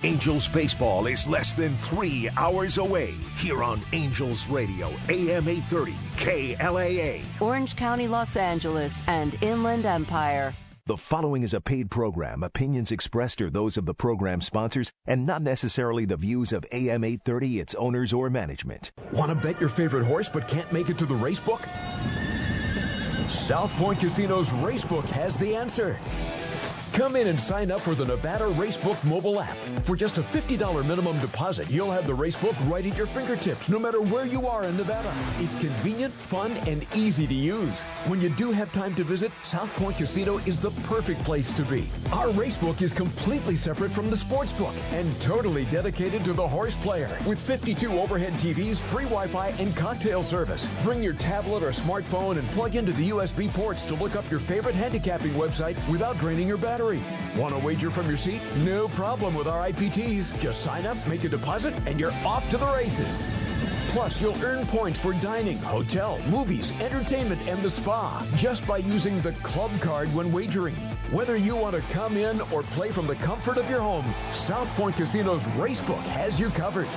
Angels baseball is less than 3 hours away here on Angels Radio, AM 830, KLAA. Orange County, Los Angeles, and Inland Empire. The following is a paid program. Opinions expressed are those of the program sponsors and not necessarily the views of AM 830, its owners, or management. Want to bet your favorite horse but can't make it to the race book? South Point Casino's Racebook has the answer. Come in and sign up for the Nevada Racebook mobile app. For just a $50 minimum deposit, you'll have the Racebook right at your fingertips, no matter where you are in Nevada. It's convenient, fun, and easy to use. When you do have time to visit, South Point Casino is the perfect place to be. Our Racebook is completely separate from the Sportsbook and totally dedicated to the horse player. With 52 overhead TVs, free Wi-Fi, and cocktail service. Bring your tablet or smartphone and plug into the USB ports to look up your favorite handicapping website without draining your battery. Want to wager from your seat? No problem with our IPTs. Just sign up, make a deposit, and you're off to the races. Plus, you'll earn points for dining, hotel, movies, entertainment, and the spa just by using the club card when wagering. Whether you want to come in or play from the comfort of your home, South Point Casino's Racebook has you covered.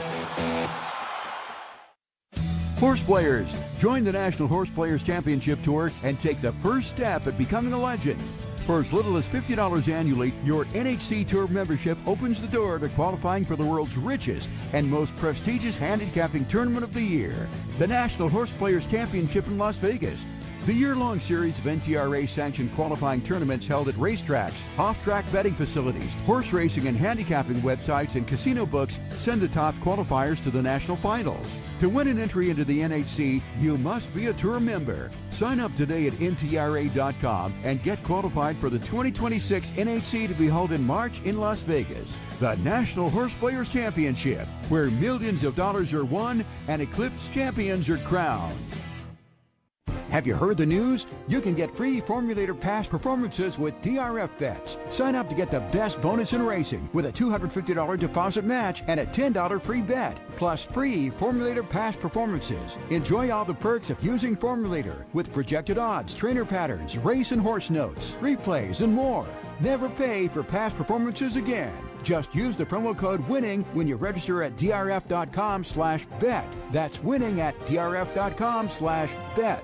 Horse players, join the National Horse Players Championship Tour and take the first step at becoming a legend. For as little as $50 annually, your NHC Tour membership opens the door to qualifying for the world's richest and most prestigious handicapping tournament of the year, the National Horse Players Championship in Las Vegas. The year-long series of NTRA-sanctioned qualifying tournaments held at racetracks, off-track betting facilities, horse racing and handicapping websites, and casino books send the top qualifiers to the national finals. To win an entry into the NHC, you must be a tour member. Sign up today at NTRA.com and get qualified for the 2026 NHC to be held in March in Las Vegas. The National Horse Players Championship, where millions of dollars are won and eclipsed champions are crowned. Have you heard the news? You can get free Formulator Past performances with DRF bets. Sign up to get the best bonus in racing with a $250 deposit match and a $10 free bet, plus free Formulator Past performances. Enjoy all the perks of using Formulator with projected odds, trainer patterns, race and horse notes, replays, and more. Never pay for past performances again. Just use the promo code WINNING when you register at drf.com/bet. That's winning at drf.com/bet.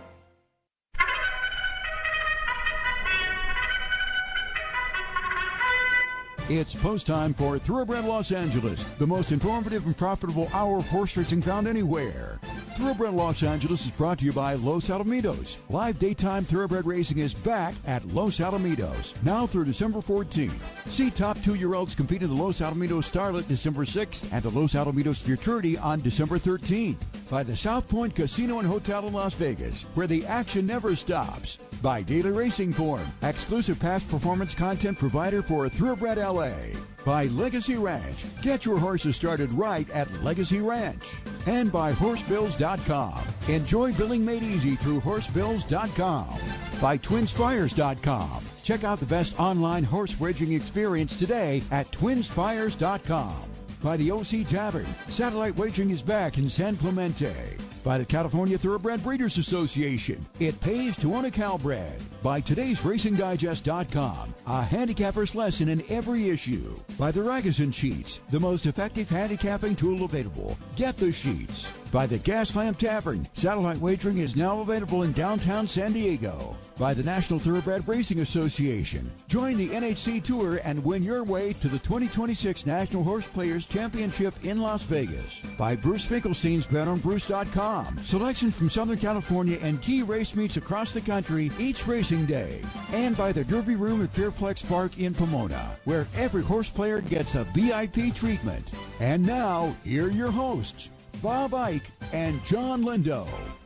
It's post time for Thoroughbred Los Angeles, the most informative and profitable hour of horse racing found anywhere. Thoroughbred Los Angeles is brought to you by Los Alamitos. Live daytime thoroughbred racing is back at Los Alamitos, now through December 14th. See top 2-year-olds compete in the Los Alamitos Starlet December 6th and the Los Alamitos Futurity on December 13th. By the South Point Casino and Hotel in Las Vegas, where the action never stops. By Daily Racing Form, exclusive past performance content provider for Thoroughbred LA. By Legacy Ranch, get your horses started right at Legacy Ranch. And by Horsebills.com, enjoy billing made easy through Horsebills.com. By TwinSpires.com, check out the best online horse wagering experience today at TwinSpires.com. By the OC Tavern, satellite wagering is back in San Clemente. By the California Thoroughbred Breeders Association, it pays to own a Calbred. By Today'sRacingDigest.com, a handicapper's lesson in every issue. By the Ragozin Sheets, the most effective handicapping tool available. Get the sheets. By the Gaslamp Tavern, satellite wagering is now available in downtown San Diego. By the National Thoroughbred Racing Association, join the NHC Tour and win your way to the 2026 National Horse Players Championship in Las Vegas. By Bruce Finkelstein's BetOnBruce.com, selection from Southern California and key race meets across the country each racing day. And by the Derby Room at Fairplex Park in Pomona, where every horse player gets a VIP treatment. And now, here are your hosts, Bob Ike and John Lindo.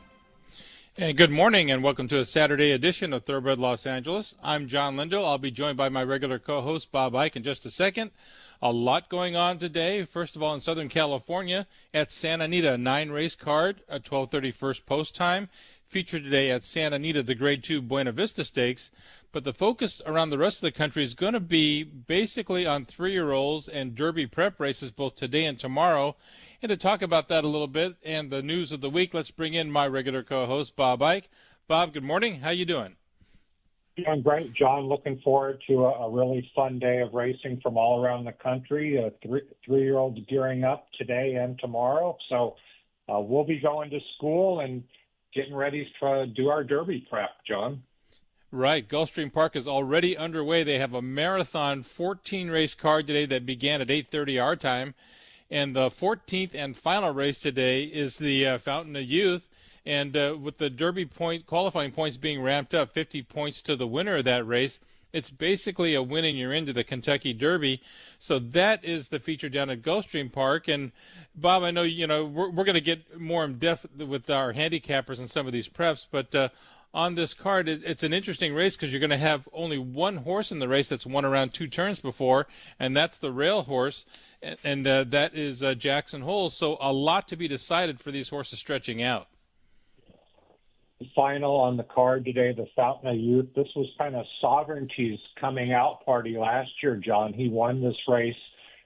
And good morning and welcome to a Saturday edition of Thoroughbred Los Angeles. I'm John Lindo. I'll be joined by my regular co-host Bob Ike in just a second. A lot going on today. First of all, in Southern California at Santa Anita, 9-race card at 12:30 first post time. Featured today at Santa Anita, the Grade 2 Buena Vista Stakes. But the focus around the rest of the country is going to be basically on 3-year-olds and Derby prep races both today and tomorrow. And to talk about that a little bit and the news of the week, let's bring in my regular co-host, Bob Ike. Bob, good morning. How you doing? Doing great, John. Looking forward to a really fun day of racing from all around the country. Three-year-olds gearing up today and tomorrow. So we'll be going to school and getting ready to do our Derby prep, John. Right. Gulfstream Park is already underway. They have a marathon 14-race card today that began at 8:30 our time. And the 14th and final race today is the Fountain of Youth. And with the Derby qualifying points being ramped up, 50 points to the winner of that race, it's basically a win and you're into the Kentucky Derby. So that is the feature down at Gulfstream Park. And Bob, I know we're going to get more in depth with our handicappers and some of these preps, but on this card, it's an interesting race because you're going to have only one horse in the race that's won around 2 turns before, and that's the rail horse, and that is Jackson Hole. So a lot to be decided for these horses stretching out. Final on the card today, the Fountain of Youth. This was kind of Sovereignty's coming out party last year, John. He won this race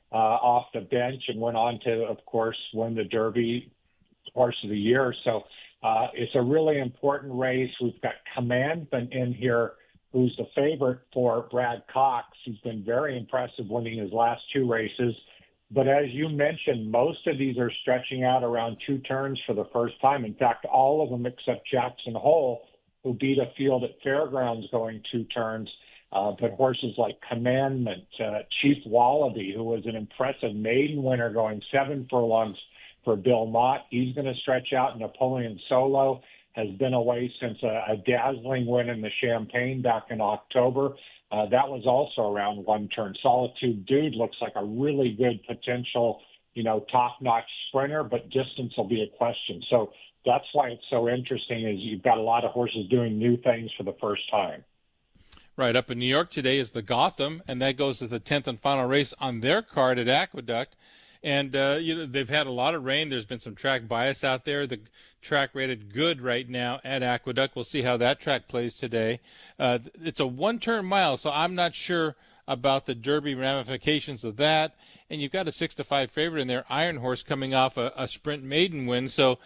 off the bench and went on to, of course, win the Derby Horse of the Year. So it's a really important race. We've got Commandment in here, who's the favorite for Brad Cox. He's been very impressive winning his last 2 races. But as you mentioned, most of these are stretching out around 2 turns for the first time. In fact, all of them except Jackson Hole, who beat a field at Fairgrounds going 2 turns. But horses like Commandment, Chief Wallaby, who was an impressive maiden winner going 7 furlongs for Bill Mott, he's going to stretch out. Napoleon Solo has been away since a dazzling win in the Champagne back in October. That was also around 1 turn. Solitude Dude looks like a really good potential, top-notch sprinter, but distance will be a question. So that's why it's so interesting is you've got a lot of horses doing new things for the first time. Right. Up in New York today is the Gotham, and that goes to the 10th and final race on their card at Aqueduct. And, they've had a lot of rain. There's been some track bias out there. The track rated good right now at Aqueduct. We'll see how that track plays today. It's a 1-turn mile, so I'm not sure about the Derby ramifications of that. And you've got a 6-5 favorite in there, Iron Horse, coming off a sprint maiden win. So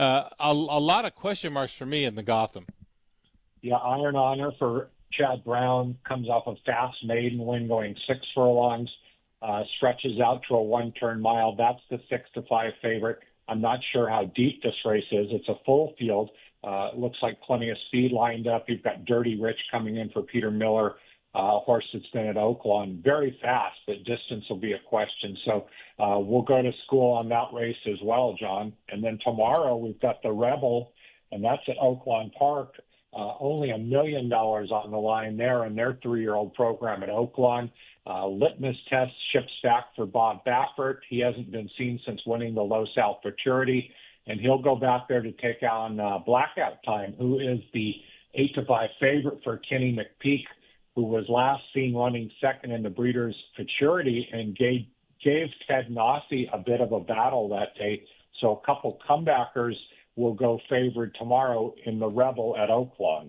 a lot of question marks for me in the Gotham. Yeah, Iron Honor for Chad Brown comes off a fast maiden win going 6 furlongs. Stretches out to a 1-turn mile. That's the 6-5 favorite. I'm not sure how deep this race is. It's a full field. It looks like plenty of speed lined up. You've got Dirty Rich coming in for Peter Miller, a horse that's been at Oaklawn. Very fast, but distance will be a question. So we'll go to school on that race as well, John. And then tomorrow we've got the Rebel, and that's at Oaklawn Park. Only $1 million on the line there in their 3-year-old program at Oaklawn. Litmus test ships back for Bob Baffert. He hasn't been seen since winning the Low South Futurity, and he'll go back there to take on Blackout Time, who is the 8-5 favorite for Kenny McPeak, who was last seen running second in the Breeders' Futurity and gave Ted Nossi a bit of a battle that day. So a couple comebackers will go favored tomorrow in the Rebel at Oaklawn.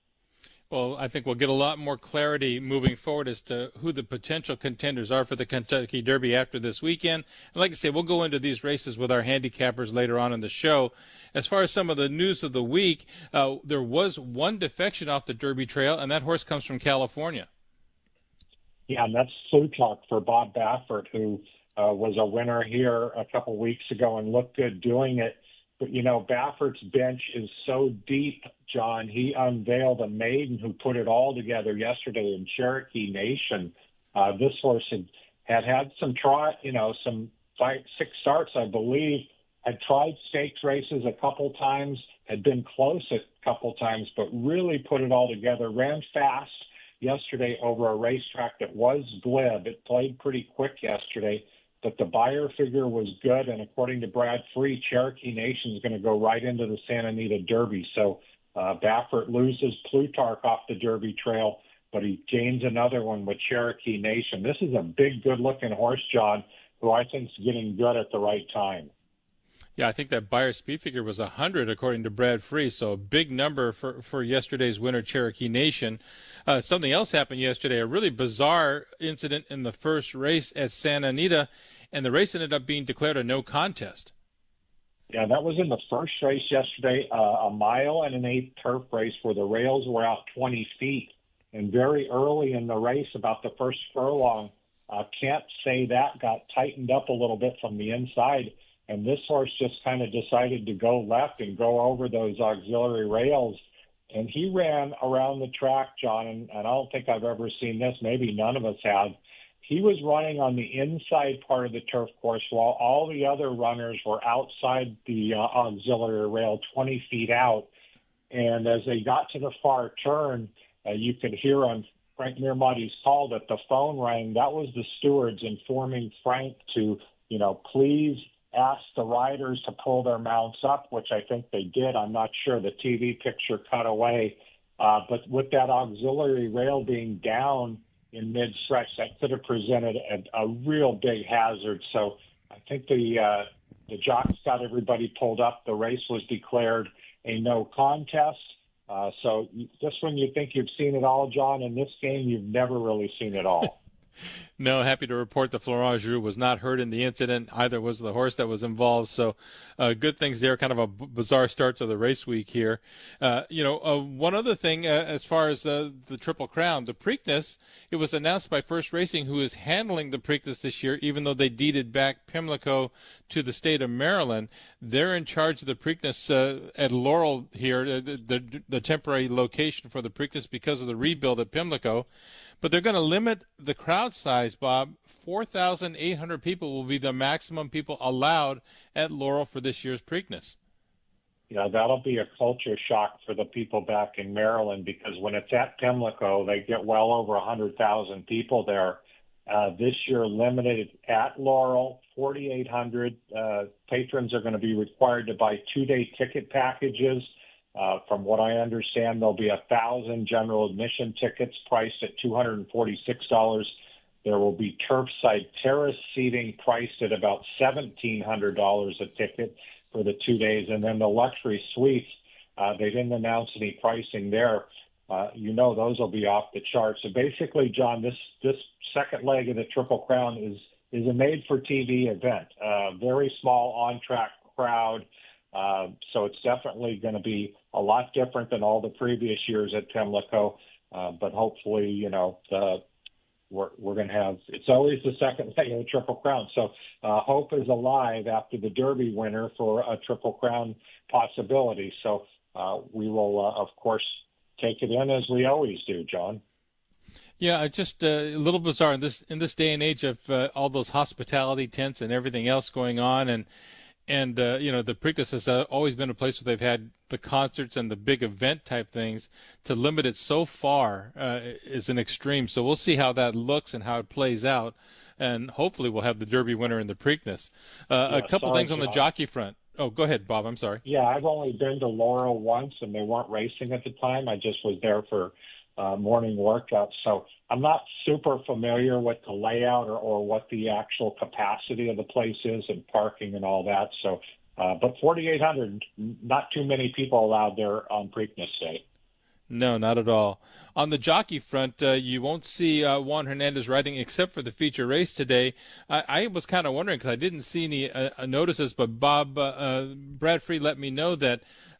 Well, I think we'll get a lot more clarity moving forward as to who the potential contenders are for the Kentucky Derby after this weekend. And like I say, we'll go into these races with our handicappers later on in the show. As far as some of the news of the week, there was one defection off the Derby Trail, and that horse comes from California. Yeah, and that's Plutarch for Bob Baffert, who was a winner here a couple weeks ago and looked good doing it. But, Baffert's bench is so deep, John. He unveiled a maiden who put it all together yesterday in Cherokee Nation. This horse had some some 6 starts, I believe, had tried stakes races a couple times, had been close a couple times, but really put it all together. Ran fast yesterday over a racetrack that was glib. It played pretty quick yesterday. But the buyer figure was good, and according to Brad Free, Cherokee Nation is going to go right into the Santa Anita Derby. So Baffert loses Plutarch off the Derby Trail, but he gains another one with Cherokee Nation. This is a big, good-looking horse, John, who I think is getting good at the right time. Yeah, I think that buyer speed figure was 100, according to Brad Free, so a big number for yesterday's winner, Cherokee Nation. Something else happened yesterday, a really bizarre incident in the first race at Santa Anita, and the race ended up being declared a no contest. Yeah, that was in the first race yesterday, a 1.8 mile turf race where the rails were out 20 feet. And very early in the race, about the first furlong, Can't Say That got tightened up a little bit from the inside, and this horse just kind of decided to go left and go over those auxiliary rails. And he ran around the track, John, and I don't think I've ever seen this. Maybe none of us have. He was running on the inside part of the turf course while all the other runners were outside the auxiliary rail 20 feet out. And as they got to the far turn, you could hear on Frank Mirmati's call that the phone rang. That was the stewards informing Frank to, please ask the riders to pull their mounts up, which I think they did. I'm not sure. The TV picture cut away. But with that auxiliary rail being down in mid-stretch, that could have presented a real big hazard. So I think the jocks got everybody pulled up. The race was declared a no contest. So just when you think you've seen it all, John, in this game, you've never really seen it all. No, happy to report the Florent Geroux was not hurt in the incident. Either was the horse that was involved. So good things there. Kind of a bizarre start to the race week here. One other thing as far as the Triple Crown, the Preakness, it was announced by First Racing, who is handling the Preakness this year, even though they deeded back Pimlico to the state of Maryland. They're in charge of the Preakness at Laurel here, the temporary location for the Preakness because of the rebuild at Pimlico. But they're going to limit the crowd size, Bob. 4,800 people will be the maximum people allowed at Laurel for this year's Preakness. Yeah, that'll be a culture shock for the people back in Maryland, because when it's at Pimlico, they get well over 100,000 people there. This year, limited at Laurel, 4,800. Patrons are going to be required to buy 2-day ticket packages. From what I understand, there'll be 1,000 general admission tickets priced at $246. There will be turfside terrace seating priced at about $1,700 a ticket for the 2 days. And then the luxury suites, they didn't announce any pricing there. Those will be off the charts. So basically, John, this second leg of the Triple Crown is a made-for-TV event. Very small on-track crowd. So it's definitely going to be a lot different than all the previous years at Pimlico. But hopefully, we're going to have – it's always the second leg of the Triple Crown. So hope is alive after the Derby winner for a Triple Crown possibility. So we will, of course, take it in as we always do, John. Yeah, just a little bizarre in this day and age of all those hospitality tents and everything else going on. And the Preakness has always been a place where they've had the concerts and the big event type things. To limit it so far is an extreme. So we'll see how that looks and how it plays out. And hopefully we'll have the Derby winner in the Preakness. A couple things on the jockey front. Oh, go ahead, Bob. I'm sorry. Yeah, I've only been to Laurel once, and they weren't racing at the time. I just was there for morning workouts. So I'm not super familiar with the layout or what the actual capacity of the place is and parking and all that. So, but 4,800, not too many people allowed there on Preakness Day. No, not at all. On the jockey front, you won't see Juan Hernandez riding except for the feature race today. I was kind of wondering because I didn't see any notices, but Bradfree let me know that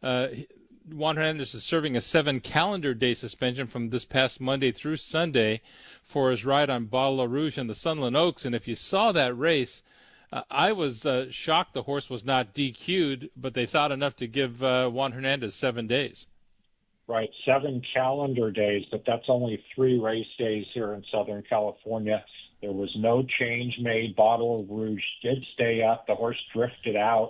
Juan Hernandez is serving a 7 calendar day suspension from this past Monday through Sunday for his ride on Bottle of Rouge and the Sunland Oaks. And if you saw that race, I was shocked the horse was not DQ'd, but they thought enough to give Juan Hernandez 7 days. Right, 7 calendar days, but that's only 3 race days here in Southern California. There was no change made. Bottle of Rouge did stay up. The horse drifted out.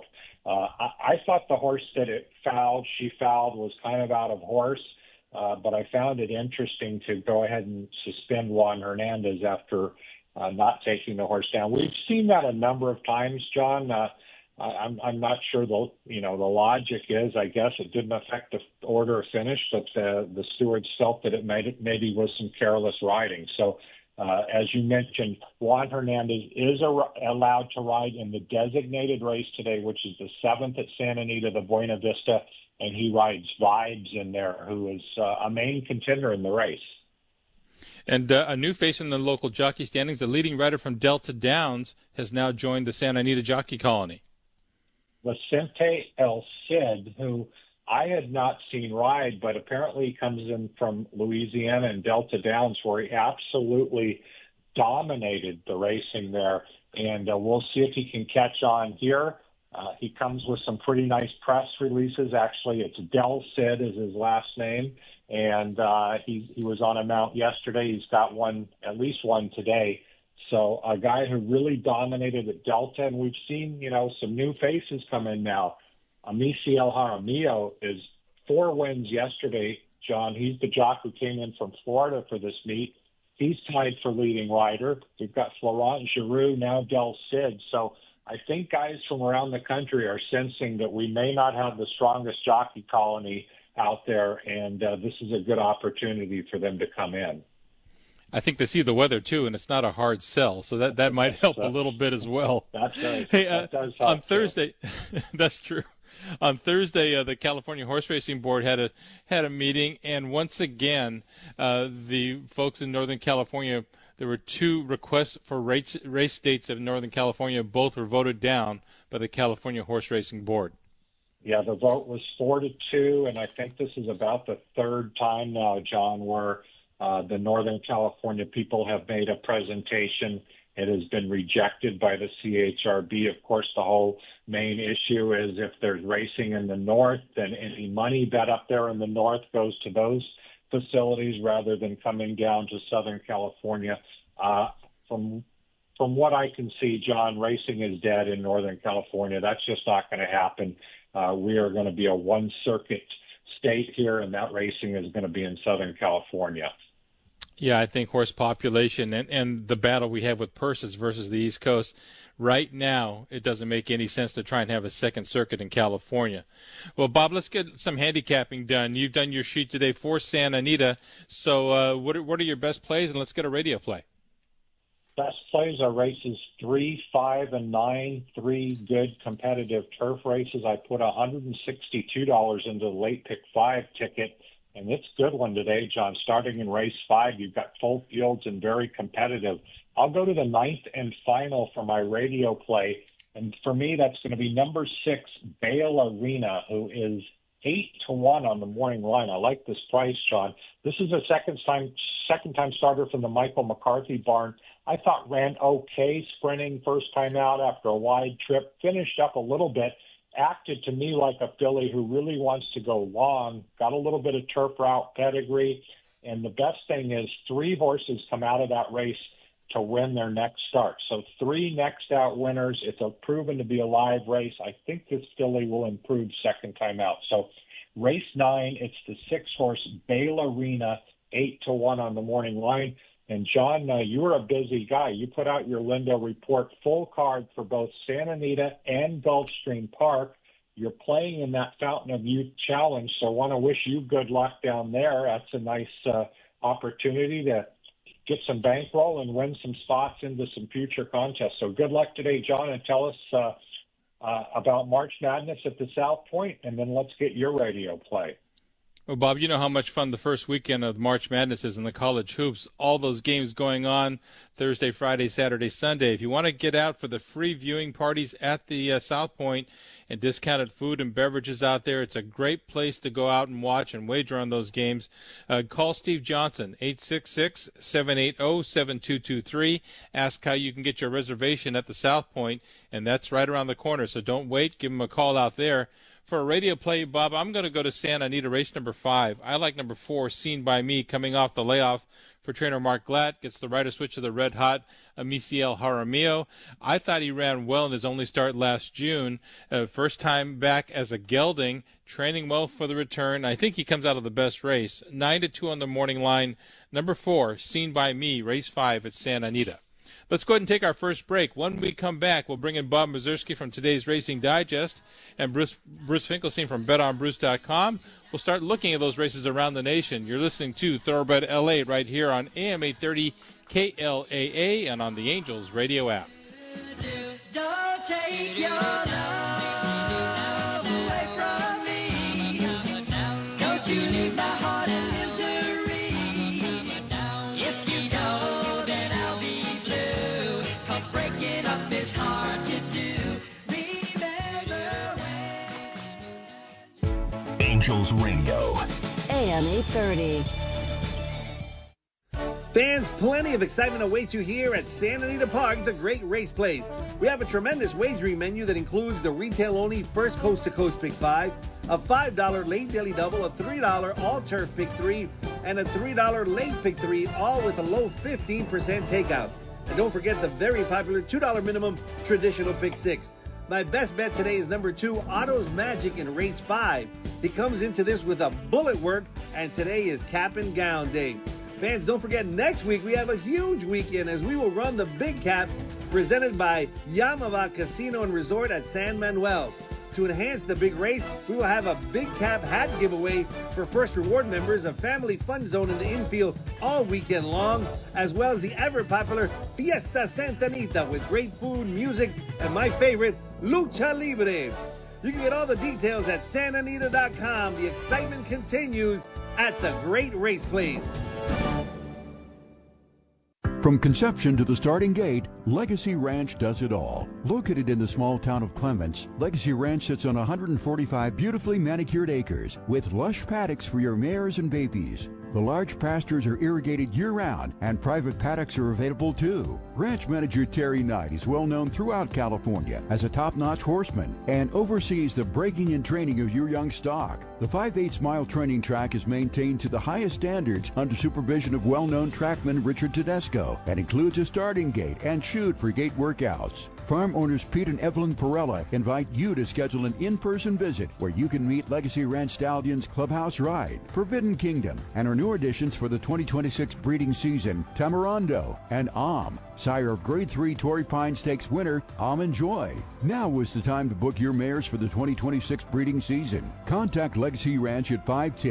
I thought the horse that she fouled was kind of out of horse, but I found it interesting to go ahead and suspend Juan Hernandez after not taking the horse down. We've seen that a number of times, John. I'm not sure the logic is. I guess it didn't affect the order of finish, but the stewards felt that it maybe was some careless riding. So. As you mentioned, Juan Hernandez is allowed to ride in the designated race today, which is the 7th at Santa Anita, the Buena Vista, and he rides Vibes in there, who is a main contender in the race. And a new face in the local jockey standings, the leading rider from Delta Downs, has now joined the Santa Anita Jockey Colony. Vicente El Cid, who I had not seen ride, but apparently he comes in from Louisiana and Delta Downs, where he absolutely dominated the racing there. And we'll see if he can catch on here. He comes with some pretty nice press releases. Actually, it's Del Cid is his last name. And he was on a mount yesterday. He's got one, at least one today. So a guy who really dominated at Delta, and we've seen, some new faces come in now. Amici El Jaramillo is 4 wins yesterday, John. He's the jock who came in from Florida for this meet. He's tied for leading rider. We've got Florent Giroux, now Del Cid. So I think guys from around the country are sensing that we may not have the strongest jockey colony out there, and this is a good opportunity for them to come in. I think they see the weather too, and it's not a hard sell, so that might help a little bit as well. That's right. Hey, that does help on Thursday, that's true. On Thursday, the California Horse Racing Board had a meeting, and once again, the folks in Northern California, there were 2 requests for race dates of Northern California. Both were voted down by the California Horse Racing Board. Yeah, the vote was 4-2, and I think this is about the 3rd time now, John, where the Northern California people have made a presentation. It has been rejected by the CHRB. Of course, the whole main issue is if there's racing in the north, then any money bet up there in the north goes to those facilities rather than coming down to Southern California. From what I can see, John, racing is dead in Northern California. That's just not going to happen. We are going to be a one-circuit state here, and that racing is going to be in Southern California. Yeah, I think horse population and the battle we have with purses versus the East Coast, right now it doesn't make any sense to try and have a second circuit in California. Well, Bob, let's get some handicapping done. You've done your sheet today for Santa Anita, so what are your best plays, and let's get a radio play. Best plays are races 3, 5, and 9, 3 good competitive turf races. I put $162 into the late pick 5 ticket. And it's a good one today, John. Starting in race 5, you've got full fields and very competitive. I'll go to the 9th and final for my radio play. And for me, that's going to be number 6, Bale Arena, who is 8-1 on the morning line. I like this price, John. This is a second time starter from the Michael McCarthy barn. I thought ran okay sprinting first time out after a wide trip, finished up a little bit. Acted to me like a filly who really wants to go long, got a little bit of turf route pedigree, and the best thing is 3 horses come out of that race to win their next start. So 3 next out winners. It's proven to be a live race. I think this filly will improve second time out. So race 9, it's the 6-horse Bale Arena, 8-1 on the morning line. And, John, you were a busy guy. You put out your Lindo report, full card for both Santa Anita and Gulfstream Park. You're playing in that Fountain of Youth Challenge, so I want to wish you good luck down there. That's a nice opportunity to get some bankroll and win some spots into some future contests. So good luck today, John, and tell us about March Madness at the South Point, and then let's get your radio play. Well, Bob, you know how much fun the first weekend of March Madness is in the college hoops. All those games going on Thursday, Friday, Saturday, Sunday. If you want to get out for the free viewing parties at the South Point and discounted food and beverages out there, it's a great place to go out and watch and wager on those games. Call Steve Johnson, 866-780-7223. Ask how you can get your reservation at the South Point, and that's right around the corner. So don't wait. Give him a call out there. For a radio play, Bob, I'm going to go to Santa Anita, race number 5. I like number 4, Seen by Me, coming off the layoff for trainer Mark Glatt. Gets the rider switch of the red-hot Amici El Jaramillo. I thought he ran well in his only start last June. First time back as a gelding, training well for the return. I think he comes out of the best race. 9-2 on the morning line. Number 4, Seen by Me, race 5 at Santa Anita. Let's go ahead and take our first break. When we come back, we'll bring in Bob Mazurski from today's Racing Digest and Bruce Finkelstein from BetOnBruce.com. We'll start looking at those races around the nation. You're listening to Thoroughbred LA right here on AM 830 KLAA and on the Angels radio app. Don't take your love away from me. Don't you leave my heart in misery. If you go, then I'll be blue. 'Cause breaking up is hard to do. Remember when Angels Radio. AM 830. Fans, plenty of excitement awaits you here at Santa Anita Park, the Great Race Place. We have a tremendous wagering menu that includes the retail-only First Coast to Coast Pick 5, a $5 late daily double, a $3 all-turf Pick 3, and a $3 late Pick 3, all with a low 15% takeout. And don't forget the very popular $2 minimum traditional Pick 6. My best bet today is number 2, Otto's Magic in race 5. He comes into this with a bullet work, and today is cap and gown day. Fans, don't forget, next week we have a huge weekend as we will run the Big Cap presented by Yamava Casino and Resort at San Manuel. To enhance the big race, we will have a Big Cap hat giveaway for First Reward members, a family fun zone in the infield all weekend long, as well as the ever-popular Fiesta Santa Anita with great food, music, and my favorite, Lucha Libre. You can get all the details at santanita.com. The excitement continues at the Great Race Place. From conception to the starting gate, Legacy Ranch does it all. Located in the small town of Clements, Legacy Ranch sits on 145 beautifully manicured acres with lush paddocks for your mares and babies. The large pastures are irrigated year-round, and private paddocks are available too. Ranch manager Terry Knight is well known throughout California as a top-notch horseman and oversees the breaking and training of your young stock. The 5/8-mile training track is maintained to the highest standards under supervision of well-known trackman Richard Tedesco and includes a starting gate and chute for gate workouts. Farm owners Pete and Evelyn Perella invite you to schedule an in-person visit where you can meet Legacy Ranch Stallions Clubhouse Ride, Forbidden Kingdom, and our new additions for the 2026 breeding season, Tamarando and sire of Grade 3 Torrey Pine Stakes winner, Enjoy. Now is the time to book your mares for the 2026 breeding season. Contact Legacy Ranch at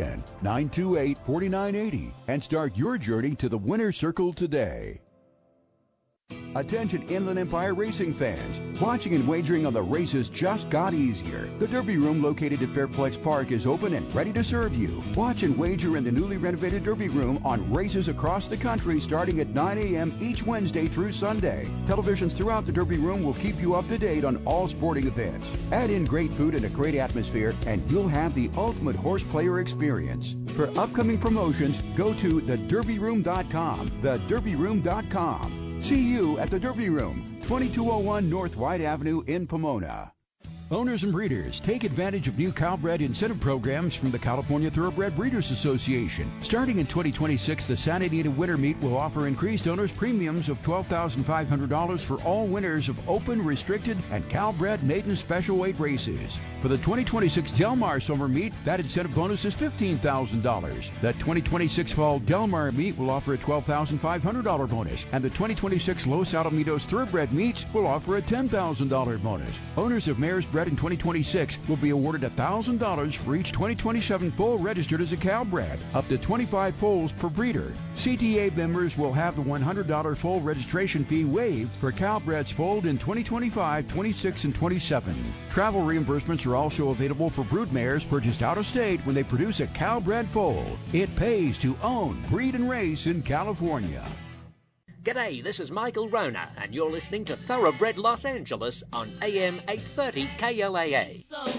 510-928-4980 and start your journey to the winner's circle today. Attention Inland Empire racing fans. Watching and wagering on the races just got easier. The Derby Room located at Fairplex Park is open and ready to serve you. Watch and wager in the newly renovated Derby Room on races across the country starting at 9 a.m. each Wednesday through Sunday. Televisions throughout the Derby Room will keep you up to date on all sporting events. Add in great food and a great atmosphere and you'll have the ultimate horse player experience. For upcoming promotions, go to thederbyroom.com. Thederbyroom.com. See you at the Derby Room, 2201 North White Avenue in Pomona. Owners and breeders, take advantage of new Calbred incentive programs from the California Thoroughbred Breeders Association. Starting in 2026, the Santa Anita Winter Meet will offer increased owners premiums of $12,500 for all winners of open, restricted, and Calbred maiden special weight races. For the 2026 Del Mar Summer Meet, that incentive bonus is $15,000. The 2026 Fall Del Mar Meet will offer a $12,500 bonus, and the 2026 Los Alamitos Thoroughbred Meets will offer a $10,000 bonus. Owners of mares bred in 2026 will be awarded $1,000 for each 2027 foal registered as a Calbred, up to 25 foals per breeder. CTA members will have the $100 foal registration fee waived for Calbreds foaled in 2025, 26, and 27. Travel reimbursements are also available for brood mares purchased out of state when they produce a Calbred foal. It pays to own, breed, and race in California. G'day, this is Michael Rona, and you're listening to Thoroughbred Los Angeles on AM 830 KLAA.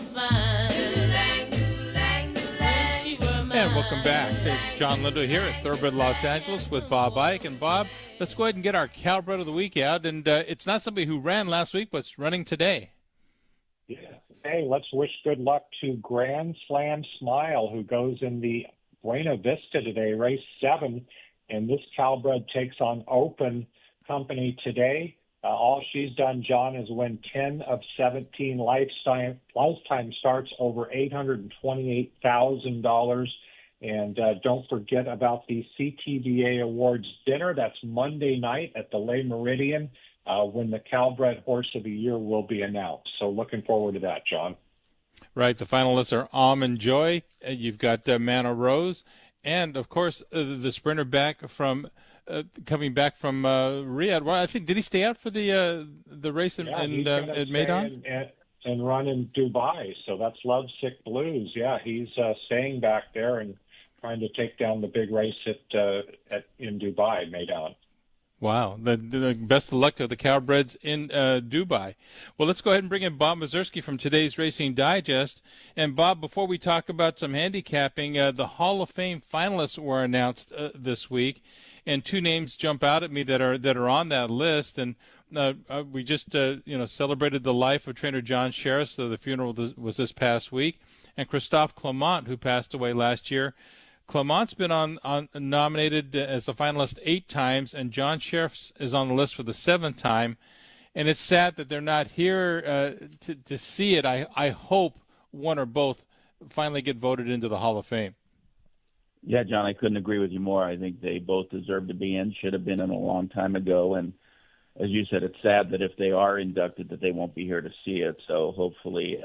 And welcome back. It's John Lindo here at Thoroughbred Los Angeles with Bob Ike. And Bob, let's go ahead and get our Calbred of the Week out. And it's not somebody who ran last week, but it's running today. Yeah. Hey, let's wish good luck to Grand Slam Smile, who goes in the Buena Vista today, race 7. And this Calbred takes on Open Company today. All she's done, John, is win 10 of 17 lifetime starts over $828,000. And don't forget about the CTVA Awards dinner. That's Monday night at the Le Meridien when the Calbred Horse of the Year will be announced. So looking forward to that, John. Right. The finalists are and Joy. You've got Mana Rose. And, of course, the sprinter coming back from Riyadh. Well, I think, did he stay out for the race in Maidan? And run in Dubai. So that's Lovesick Blues. Yeah, he's staying back there and trying to take down the big race in Dubai, Maidan. Wow. The best of luck to the Cowbreds in Dubai. Well, let's go ahead and bring in Bob Mazursky from today's Racing Digest. And, Bob, before we talk about some handicapping, the Hall of Fame finalists were announced this week, and two names jump out at me that are on that list. And we just celebrated the life of trainer John Sheriff, so the funeral was this past week, and Christophe Clement, who passed away last year. Clement's been nominated as a finalist 8 times, and John Sheriff is on the list for the 7th time. And it's sad that they're not here to see it. I hope one or both finally get voted into the Hall of Fame. Yeah, John, I couldn't agree with you more. I think they both deserve to be in, should have been in a long time ago. And as you said, it's sad that if they are inducted that they won't be here to see it. So hopefully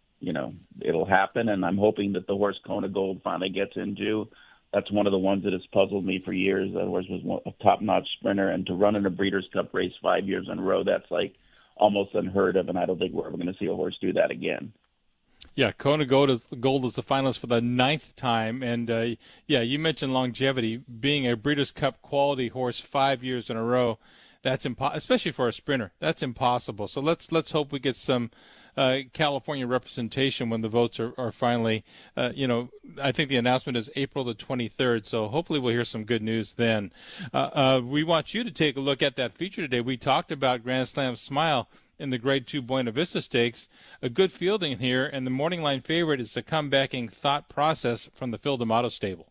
it'll happen, and I'm hoping that the horse Kona Gold finally gets into. That's one of the ones that has puzzled me for years. That horse was a top-notch sprinter, and to run in a Breeders' Cup race 5 years in a row, that's like almost unheard of, and I don't think we're ever going to see a horse do that again. Yeah, Kona Gold is the finalist for the 9th time, and you mentioned longevity. Being a Breeders' Cup quality horse 5 years in a row, that's especially for a sprinter. That's impossible. So let's hope we get some California representation when the votes are finally, I think the announcement is April the 23rd, so hopefully we'll hear some good news then. We want you to take a look at that feature today. We talked about Grand Slam Smile in the Grade 2 Buena Vista Stakes. A good fielding here, and the morning line favorite is the comebacking Thought Process from the Phil D'Amato stable.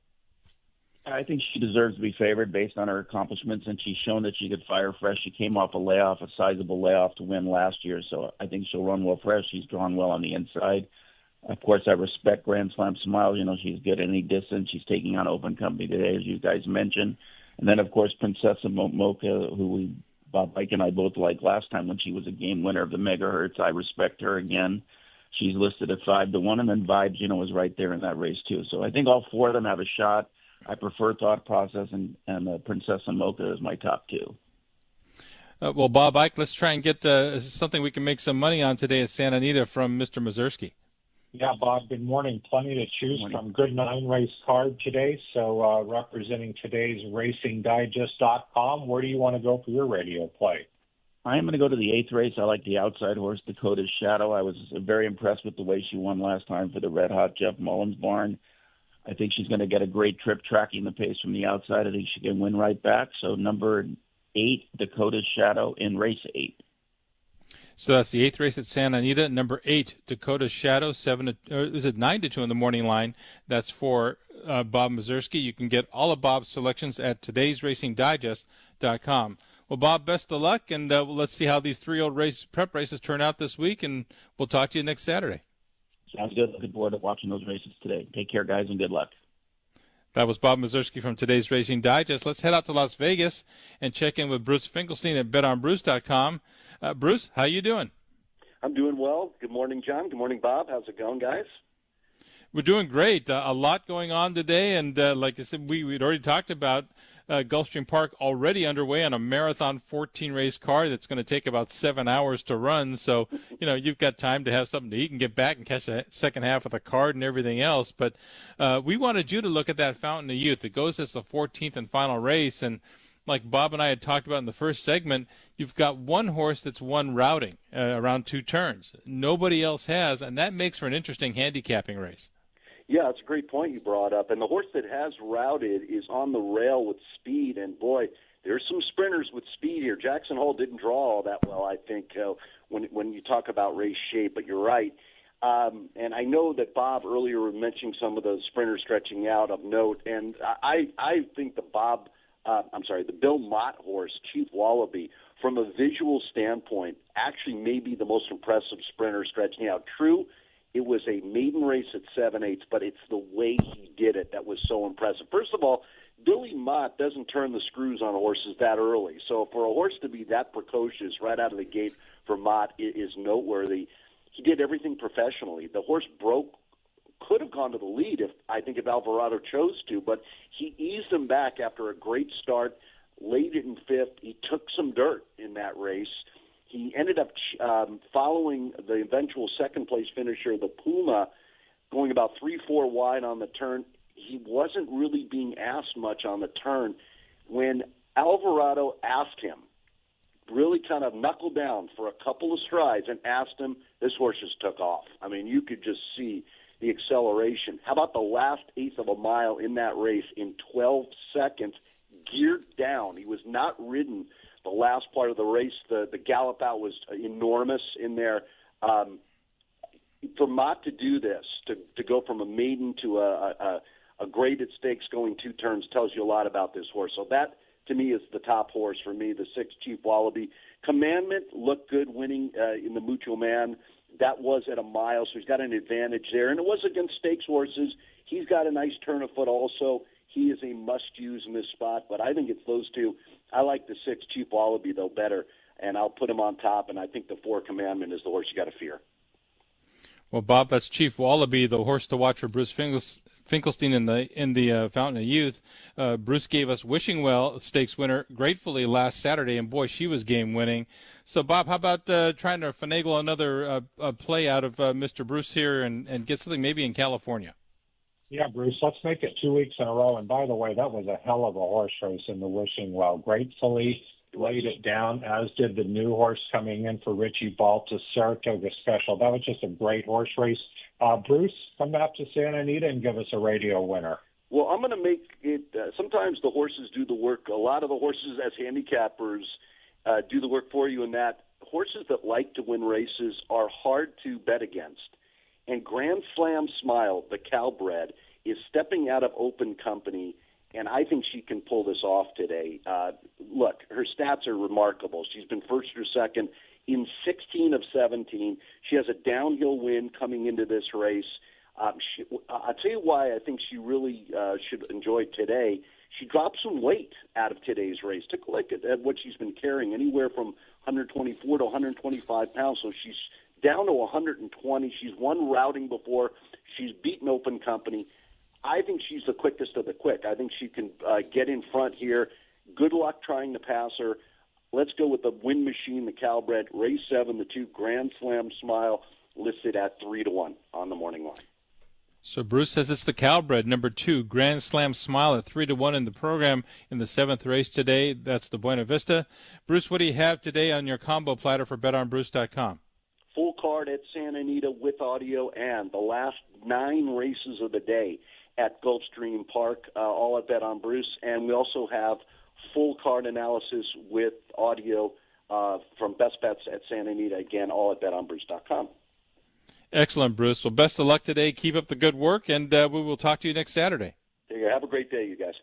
I think she deserves to be favored based on her accomplishments, and she's shown that she could fire fresh. She came off a sizable layoff to win last year, so I think she'll run well fresh. She's drawn well on the inside. Of course, I respect Grand Slam Smile. She's good at any distance. She's taking on Open Company today, as you guys mentioned. And then, of course, Princessa Mocha, who Bob Ike and I both liked last time when she was a game winner of the Megahertz. I respect her again. She's listed at 5-1, and then Vibes, is right there in that race, too. So I think all 4 of them have a shot. I prefer Thought Process, and Princessa Mocha is my top 2. Well, Bob Ike, let's try and get something we can make some money on today at Santa Anita from Mr. Mazursky. Yeah, Bob, good morning. Plenty to choose from. Good 9-race card today. So representing today's RacingDigest.com, where do you want to go for your radio play? I am going to go to the 8th race. I like the outside horse, Dakota's Shadow. I was very impressed with the way she won last time for the Red Hot Jeff Mullins barn. I think she's going to get a great trip tracking the pace from the outside. I think she can win right back. So number 8, Dakota's Shadow in race 8. So that's the 8th race at Santa Anita. Number 8, Dakota's Shadow, 9-2 in the morning line. That's for Bob Mazursky. You can get all of Bob's selections at today'sracingdigest.com. Well, Bob, best of luck, and let's see how these 3-year-old prep races turn out this week, and we'll talk to you next Saturday. Sounds good. Looking forward to watching those races today. Take care, guys, and good luck. That was Bob Mazursky from today's Racing Digest. Let's head out to Las Vegas and check in with Bruce Finkelstein at BetOnBruce.com. Bruce, how you doing? I'm doing well. Good morning, John. Good morning, Bob. How's it going, guys? We're doing great. A lot going on today, and like I said, we'd already talked about Gulfstream Park already underway on a marathon 14-race card that's going to take about 7 hours to run. So, you've got time to have something to eat and get back and catch the second half of the card and everything else. But we wanted you to look at that Fountain of Youth. It goes as the 14th and final race, and like Bob and I had talked about in the first segment, you've got one horse that's won routing around 2 turns. Nobody else has, and that makes for an interesting handicapping race. Yeah, it's a great point you brought up. And the horse that has routed is on the rail with speed. And, boy, there's some sprinters with speed here. Jackson Hole didn't draw all that well, I think, when you talk about race shape. But you're right. And I know that Bob earlier was mentioning some of those sprinters stretching out of note. And I think the Bill Mott horse, Chief Wallaby, from a visual standpoint, actually may be the most impressive sprinter stretching out. True, it was a maiden race at 7/8, but it's the way he did it that was so impressive. First of all, Billy Mott doesn't turn the screws on horses that early. So for a horse to be that precocious right out of the gate for Mott is noteworthy. He did everything professionally. The horse could have gone to the lead if Alvarado chose to, but he eased him back after a great start, laid it in 5th. He took some dirt in that race. He ended up following the eventual second-place finisher, the Puma, going about 3-4 wide on the turn. He wasn't really being asked much on the turn. When Alvarado asked him, really kind of knuckled down for a couple of strides and asked him, this horse just took off. I mean, you could just see the acceleration. How about the last eighth of a mile in that race in 12 seconds, geared down? He was not ridden the last part of the race. The gallop out was enormous in there. For Mott to do this, to go from a maiden to a graded stakes going 2 turns, tells you a lot about this horse. So that, to me, is the top horse for me, the 6 Chief Wallaby. Commandment looked good winning in the Mucho Man. That was at a mile, so he's got an advantage there. And it was against stakes horses. He's got a nice turn of foot also. He is a must-use in this spot, but I think it's those two. I like the 6 Chief Wallaby, though, better, and I'll put him on top, and I think the 4 Commandment is the horse you got to fear. Well, Bob, that's Chief Wallaby, the horse to watch for Bruce Finkelstein in the Fountain of Youth. Bruce gave us Wishing Well Stakes winner gratefully last Saturday, and boy, she was game winning. So, Bob, how about trying to finagle another play out of Mr. Bruce here and get something maybe in California? Yeah, Bruce, let's make it 2 weeks in a row. And by the way, that was a hell of a horse race in the Wishing Well. Gratefully laid it down, as did the new horse coming in for Richie Baltas, Saratoga Special. That was just a great horse race. Bruce, come out to Santa Anita and give us a radio winner. Well, I'm going to make it sometimes the horses do the work. A lot of the horses as handicappers do the work for you in that horses that like to win races are hard to bet against. And Grand Slam Smile, the Calbred, is stepping out of open company, and I think she can pull this off today. Look, her stats are remarkable. She's been first or second in 16 of 17. She has a downhill win coming into this race. I'll tell you why I think she really should enjoy today. She dropped some weight out of today's race. Took a look at what she's been carrying, anywhere from 124 to 125 pounds, so she's down to 120. She's won routing before. She's beaten open company. I think she's the quickest of the quick. I think she can get in front here. Good luck trying to pass her. Let's go with the Win Machine, the Calbred, race 7, the 2 Grand Slam Smile, listed at 3-1 on the morning line. So Bruce says it's the Calbred, number 2, Grand Slam Smile at 3-1 in the program in the 7th race today. That's the Buena Vista. Bruce, what do you have today on your combo platter for betonbruce.com? Full card at Santa Anita with audio and the last 9 races of the day at Gulfstream Park, all at Bet on Bruce. And we also have full card analysis with audio from Best Bets at Santa Anita, again, all at betonbruce.com. Excellent, Bruce. Well, best of luck today. Keep up the good work, and we will talk to you next Saturday. There you go. Have a great day, you guys.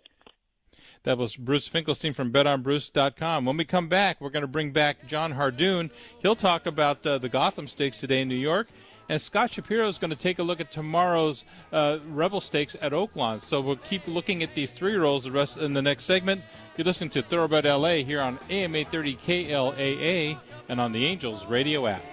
That was Bruce Finkelstein from betonbruce.com. When we come back, we're going to bring back John Hardoon. He'll talk about the Gotham Stakes today in New York. And Scott Shapiro is going to take a look at tomorrow's Rebel Stakes at Oaklawn. So we'll keep looking at these 3-year-olds the rest in the next segment. You're listening to Thoroughbred LA here on AM 830 KLAA and on the Angels Radio app.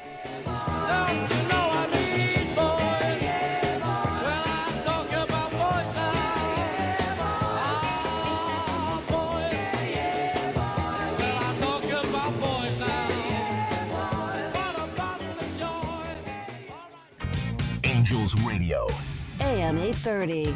Angels Radio. AM 830.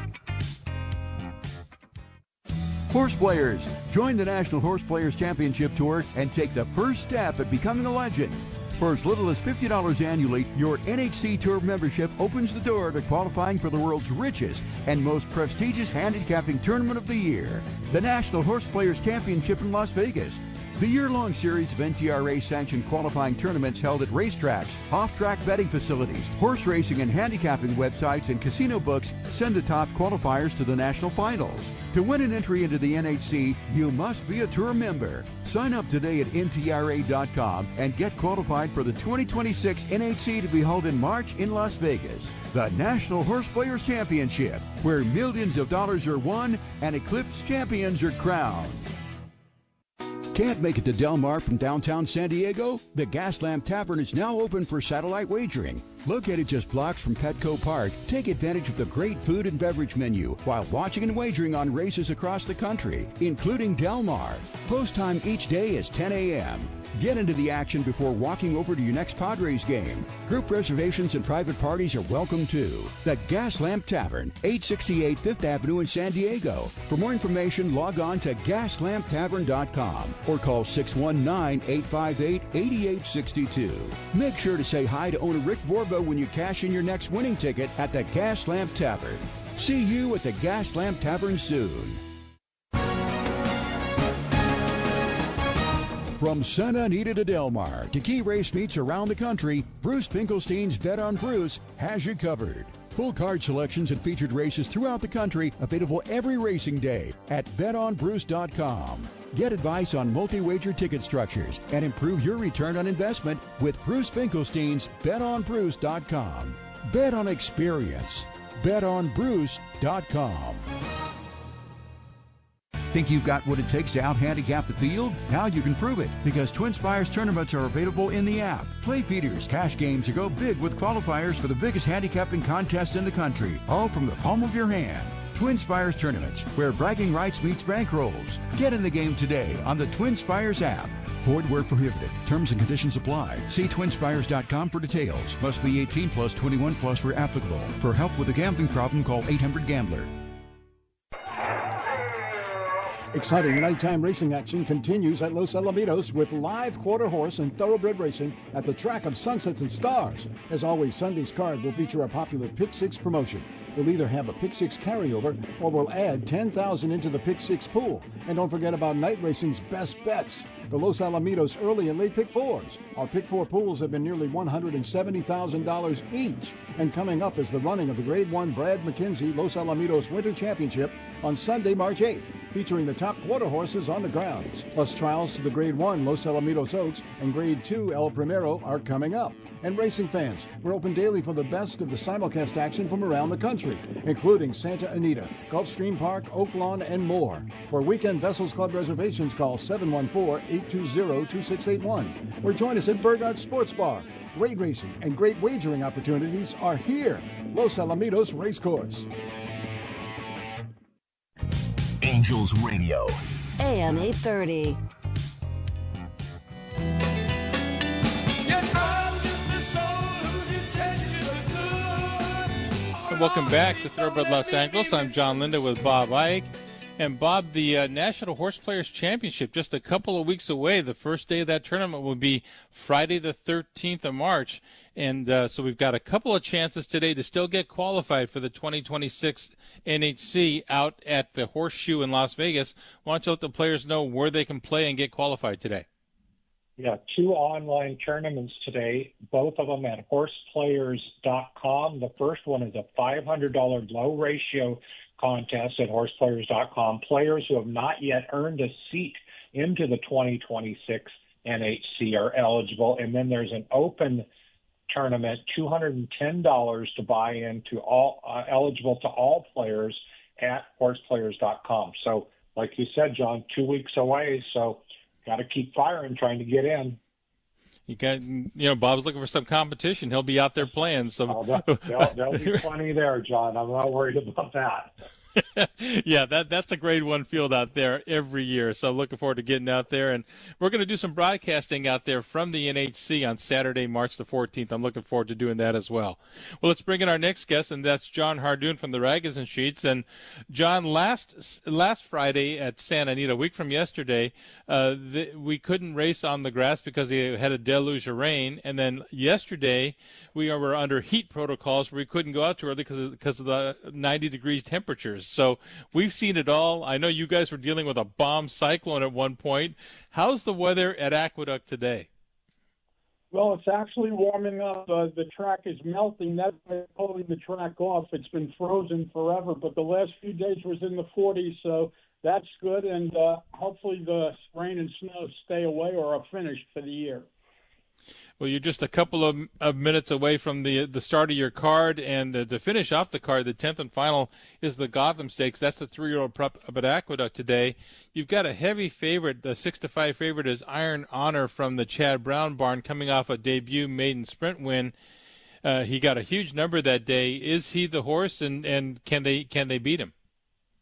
Horse players, join the National Horse Players Championship Tour and take the first step at becoming a legend. For as little as $50 annually, your NHC Tour membership opens the door to qualifying for the world's richest and most prestigious handicapping tournament of the year, the National Horse Players Championship in Las Vegas. The year-long series of NTRA-sanctioned qualifying tournaments held at racetracks, off-track betting facilities, horse racing and handicapping websites, and casino books send the top qualifiers to the national finals. To win an entry into the NHC, you must be a tour member. Sign up today at NTRA.com and get qualified for the 2026 NHC to be held in March in Las Vegas. The National Horse Players Championship, where millions of dollars are won and eclipsed champions are crowned. Can't make it to Del Mar from downtown San Diego? The Gaslamp Tavern is now open for satellite wagering. Located just blocks from Petco Park, take advantage of the great food and beverage menu while watching and wagering on races across the country, including Del Mar. Post time each day is 10 a.m. Get into the action before walking over to your next Padres game. Group reservations and private parties are welcome too. The Gas Lamp Tavern, 868 5th Avenue in San Diego. For more information, log on to gaslamptavern.com or call 619-858-8862. Make sure to say hi to owner Rick Borba when you cash in your next winning ticket at the Gas Lamp Tavern. See you at the Gas Lamp Tavern soon. From Santa Anita to Del Mar to key race meets around the country, Bruce Finkelstein's Bet on Bruce has you covered. Full card selections and featured races throughout the country available every racing day at betonbruce.com. Get advice on multi-wager ticket structures and improve your return on investment with Bruce Finkelstein's betonbruce.com. Bet on experience. betonbruce.com. Think you've got what it takes to out-handicap the field? Now you can prove it, because Twin Spires tournaments are available in the app. Play Peters, cash games, or go big with qualifiers for the biggest handicapping contest in the country, all from the palm of your hand. Twin Spires tournaments, where bragging rights meets bankrolls. Get in the game today on the Twin Spires app. Void where prohibited. Terms and conditions apply. See twinspires.com for details. Must be 18 plus 21 plus where applicable. For help with a gambling problem, call 800-GAMBLER. Exciting nighttime racing action continues at Los Alamitos with live quarter horse and thoroughbred racing at the track of Sunsets and Stars. As always, Sunday's card will feature a popular Pick Six promotion. We'll either have a Pick Six carryover or we'll add $10,000 into the Pick Six pool. And don't forget about night racing's best bets, the Los Alamitos early and late Pick Fours. Our Pick Four pools have been nearly $170,000 each. And coming up is the running of the Grade 1 Brad McKenzie Los Alamitos Winter Championship on Sunday, March 8th, featuring the top quarter horses on the grounds. Plus trials to the Grade 1 Los Alamitos Oaks and Grade 2 El Primero are coming up. And racing fans, we're open daily for the best of the simulcast action from around the country, including Santa Anita, Gulfstream Park, Oaklawn, and more. For Weekend Vessels Club reservations, call 714-820-2681 or join us at Burgard Sports Bar. Great racing and great wagering opportunities are here. Los Alamitos Racecourse. Angels Radio. AM 830. Welcome back to Thoroughbred Los Angeles. I'm John Linda with Bob Ike. And Bob, the National Horse Players Championship, just a couple of weeks away. The first day of that tournament will be Friday the 13th of March. And so we've got a couple of chances today to still get qualified for the 2026 NHC out at the Horseshoe in Las Vegas. Why don't you let the players know where they can play and get qualified today? Yeah, 2 online tournaments today, both of them at horseplayers.com. The first one is a $500 low ratio contest at horseplayers.com. Players who have not yet earned a seat into the 2026 NHC are eligible. And then there's an open tournament, $210 to buy into all, eligible to all players at horseplayers.com. So like you said, John, 2 weeks away. So got to keep firing, trying to get in. You got, Bob's looking for some competition. He'll be out there playing. So there'll be plenty there, John. I'm not worried about that. Yeah, that's a grade 1 field out there every year. So looking forward to getting out there. And we're going to do some broadcasting out there from the NHC on Saturday, March the 14th. I'm looking forward to doing that as well. Well, let's bring in our next guest, and that's John Hardoon from the Ragusan Sheets. And John, last Friday at Santa Anita, a week from yesterday, we couldn't race on the grass because we had a deluge of rain. And then yesterday, we were under heat protocols where we couldn't go out too early because of the 90 degrees temperatures. So we've seen it all. I know you guys were dealing with a bomb cyclone at one point. How's the weather at Aqueduct today? Well, it's actually warming up. The track is melting. That's why they're pulling the track off. It's been frozen forever, but the last few days was in the 40s, so that's good. And hopefully the rain and snow stay away or are finished for the year. Well, you're just a couple of minutes away from the start of your card, and to finish off the card, the 10th and final is the Gotham Stakes. That's the 3-year-old prep up at Aqueduct today. You've got a heavy favorite. The 6-5 favorite is Iron Honor from the Chad Brown barn, coming off a debut maiden sprint win. He got a huge number that day. Is he the horse, and can they beat him?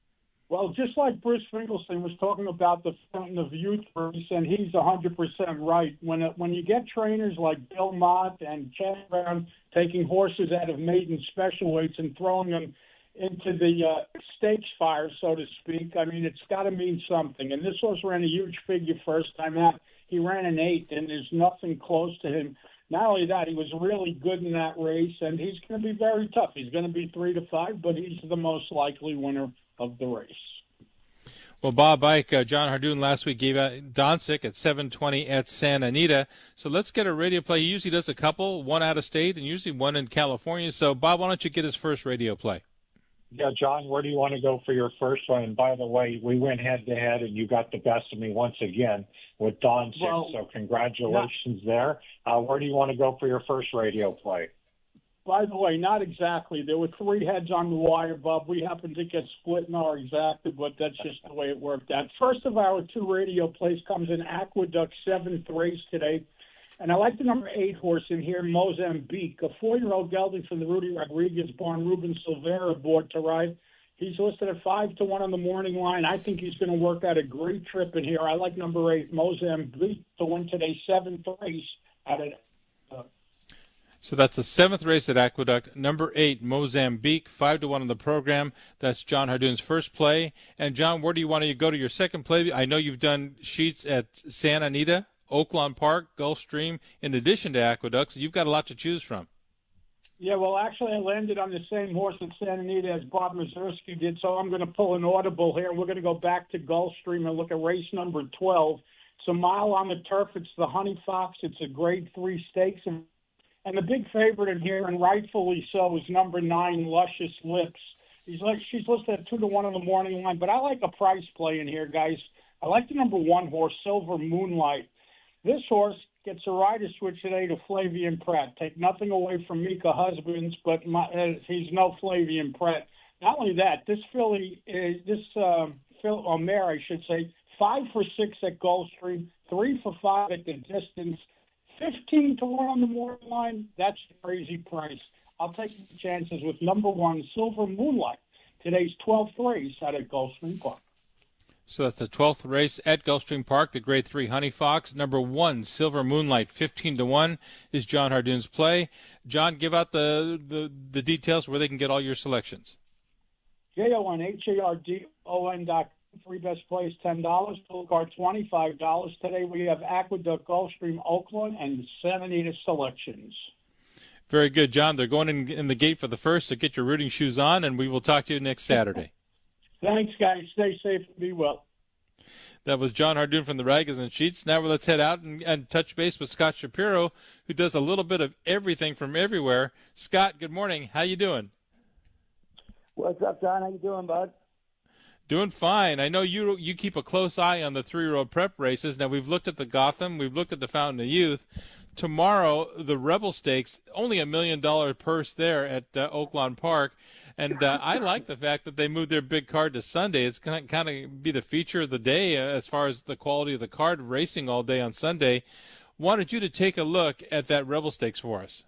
Well, just like Bruce Finkelstein was talking about the Fountain of Youth race, and he's 100% right. When you get trainers like Bill Mott and Chad Brown taking horses out of maiden special weights and throwing them into the stakes fire, so to speak, I mean, it's got to mean something. And this horse ran a huge figure first time out. He ran an 8, and there's nothing close to him. Not only that, he was really good in that race, and he's going to be very tough. He's going to be 3-5, but he's the most likely winner of the race. Well, Bob Ike, John Hardoon last week gave out Doncic at 7:20 at Santa Anita. So let's get a radio play. He usually does a couple, one out of state and usually one in California. So, Bob, why don't you get his first radio play? Yeah, John, where do you want to go for your first one? And by the way, we went head-to-head, and you got the best of me once again with Don Six, so congratulations there. Where do you want to go for your first radio play? By the way, not exactly. There were 3 heads on the wire, Bob. We happened to get split in our exacted, but that's just the way it worked out. First of our 2 radio plays comes in Aqueduct 7th race today. And I like the number 8 horse in here, Mozambique, a 4-year-old gelding from the Rudy Rodriguez barn, Ruben Silvera, aboard to ride. He's listed at 5-1 on the morning line. I think he's going to work out a great trip in here. I like number 8, Mozambique, to win today's 7th race at it. So that's the 7th race at Aqueduct. Number 8, Mozambique, 5-1 on the program. That's John Hardoon's first play. And, John, where do you want to go to your second play? I know you've done sheets at Santa Anita, Oaklawn Park, Gulfstream, in addition to Aqueduct. So you've got a lot to choose from. Yeah, well, actually, I landed on the same horse at Santa Anita as Bob Mazursky did, so I'm going to pull an audible here. We're going to go back to Gulfstream and look at race number 12. It's a mile on the turf. It's the Honey Fox. It's a grade 3 stakes. And the big favorite in here, and rightfully so, is number 9, Luscious Lips. She's listed at 2-1 on the morning line, but I like a price play in here, guys. I like the number 1 horse, Silver Moonlight. This horse gets a rider switch today to Flavian Pratt. Take nothing away from Mika Husbands, but he's no Flavian Pratt. Not only that, this mare, I should say, 5 for 6 at Gulfstream, 3 for 5 at the distance. 15-1 on the morning line, that's a crazy price. I'll take the chances with number 1, Silver Moonlight, today's 12th race out at Gulfstream Park. So that's the 12th race at Gulfstream Park, the grade 3 Honey Fox. Number 1, Silver Moonlight, 15-1 is John Hardoon's play. John, give out the details where they can get all your selections. JONHARDON.com. 3 best plays, $10. Full card, $25. Today we have Aqueduct, Gulfstream, Oakland, and Santa Anita selections. Very good, John. They're going in the gate for the first, so get your rooting shoes on, and we will talk to you next Saturday. Thanks, guys. Stay safe and be well. That was John Hardoon from the Ragas and Sheets. Now let's head out and touch base with Scott Shapiro, who does a little bit of everything from everywhere. Scott, good morning. How you doing? What's up, John? How you doing, bud? Doing fine. I know you keep a close eye on the 3-year-old prep races. Now, we've looked at the Gotham. We've looked at the Fountain of Youth. Tomorrow, the Rebel Stakes, only $1 million purse there at Oaklawn Park. And I like the fact that they moved their big card to Sunday. It's going to kind of be the feature of the day as far as the quality of the card racing all day on Sunday. Wanted you to take a look at that Rebel Stakes for us.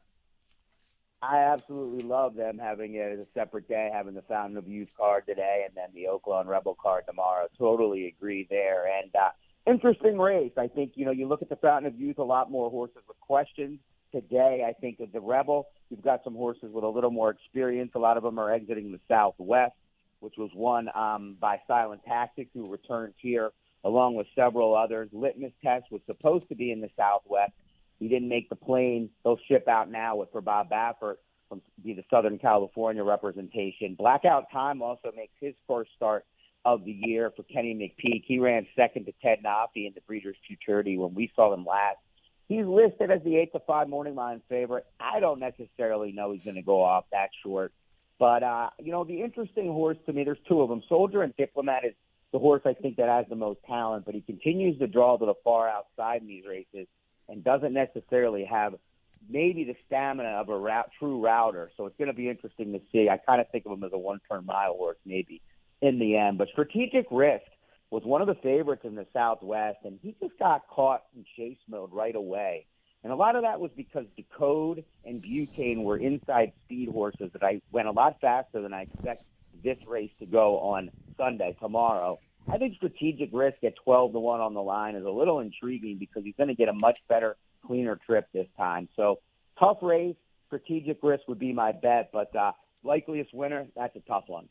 I absolutely love them having it as a separate day, having the Fountain of Youth card today and then the Oaklawn Rebel card tomorrow. Totally agree there. And interesting race. I think, you look at the Fountain of Youth, a lot more horses with questions. Today, I think of the Rebel, you've got some horses with a little more experience. A lot of them are exiting the Southwest, which was won by Silent Tactics, who returned here, along with several others. Litmus Test was supposed to be in the Southwest. He didn't make the plane. They'll ship out now for Bob Baffert from the Southern California representation. Blackout Time also makes his first start of the year for Kenny McPeak. He ran second to Ted Nafi in the Breeders' Futurity when we saw him last. He's listed as the 8-5 morning line favorite. I don't necessarily know he's going to go off that short. But, the interesting horse to me, there's 2 of them. Soldier and Diplomat is the horse I think that has the most talent, but he continues to draw to the far outside in these races and doesn't necessarily have maybe the stamina of a true router. So it's going to be interesting to see. I kind of think of him as a 1-turn mile horse maybe in the end. But Strategic Risk was one of the favorites in the Southwest, and he just got caught in chase mode right away. And a lot of that was because Decode and Butane were inside speed horses that I went a lot faster than I expect this race to go on Sunday, tomorrow. I think Strategic Risk at 12-1 on the line is a little intriguing because he's going to get a much better, cleaner trip this time. So tough race. Strategic Risk would be my bet, but likeliest winner, that's a tough one.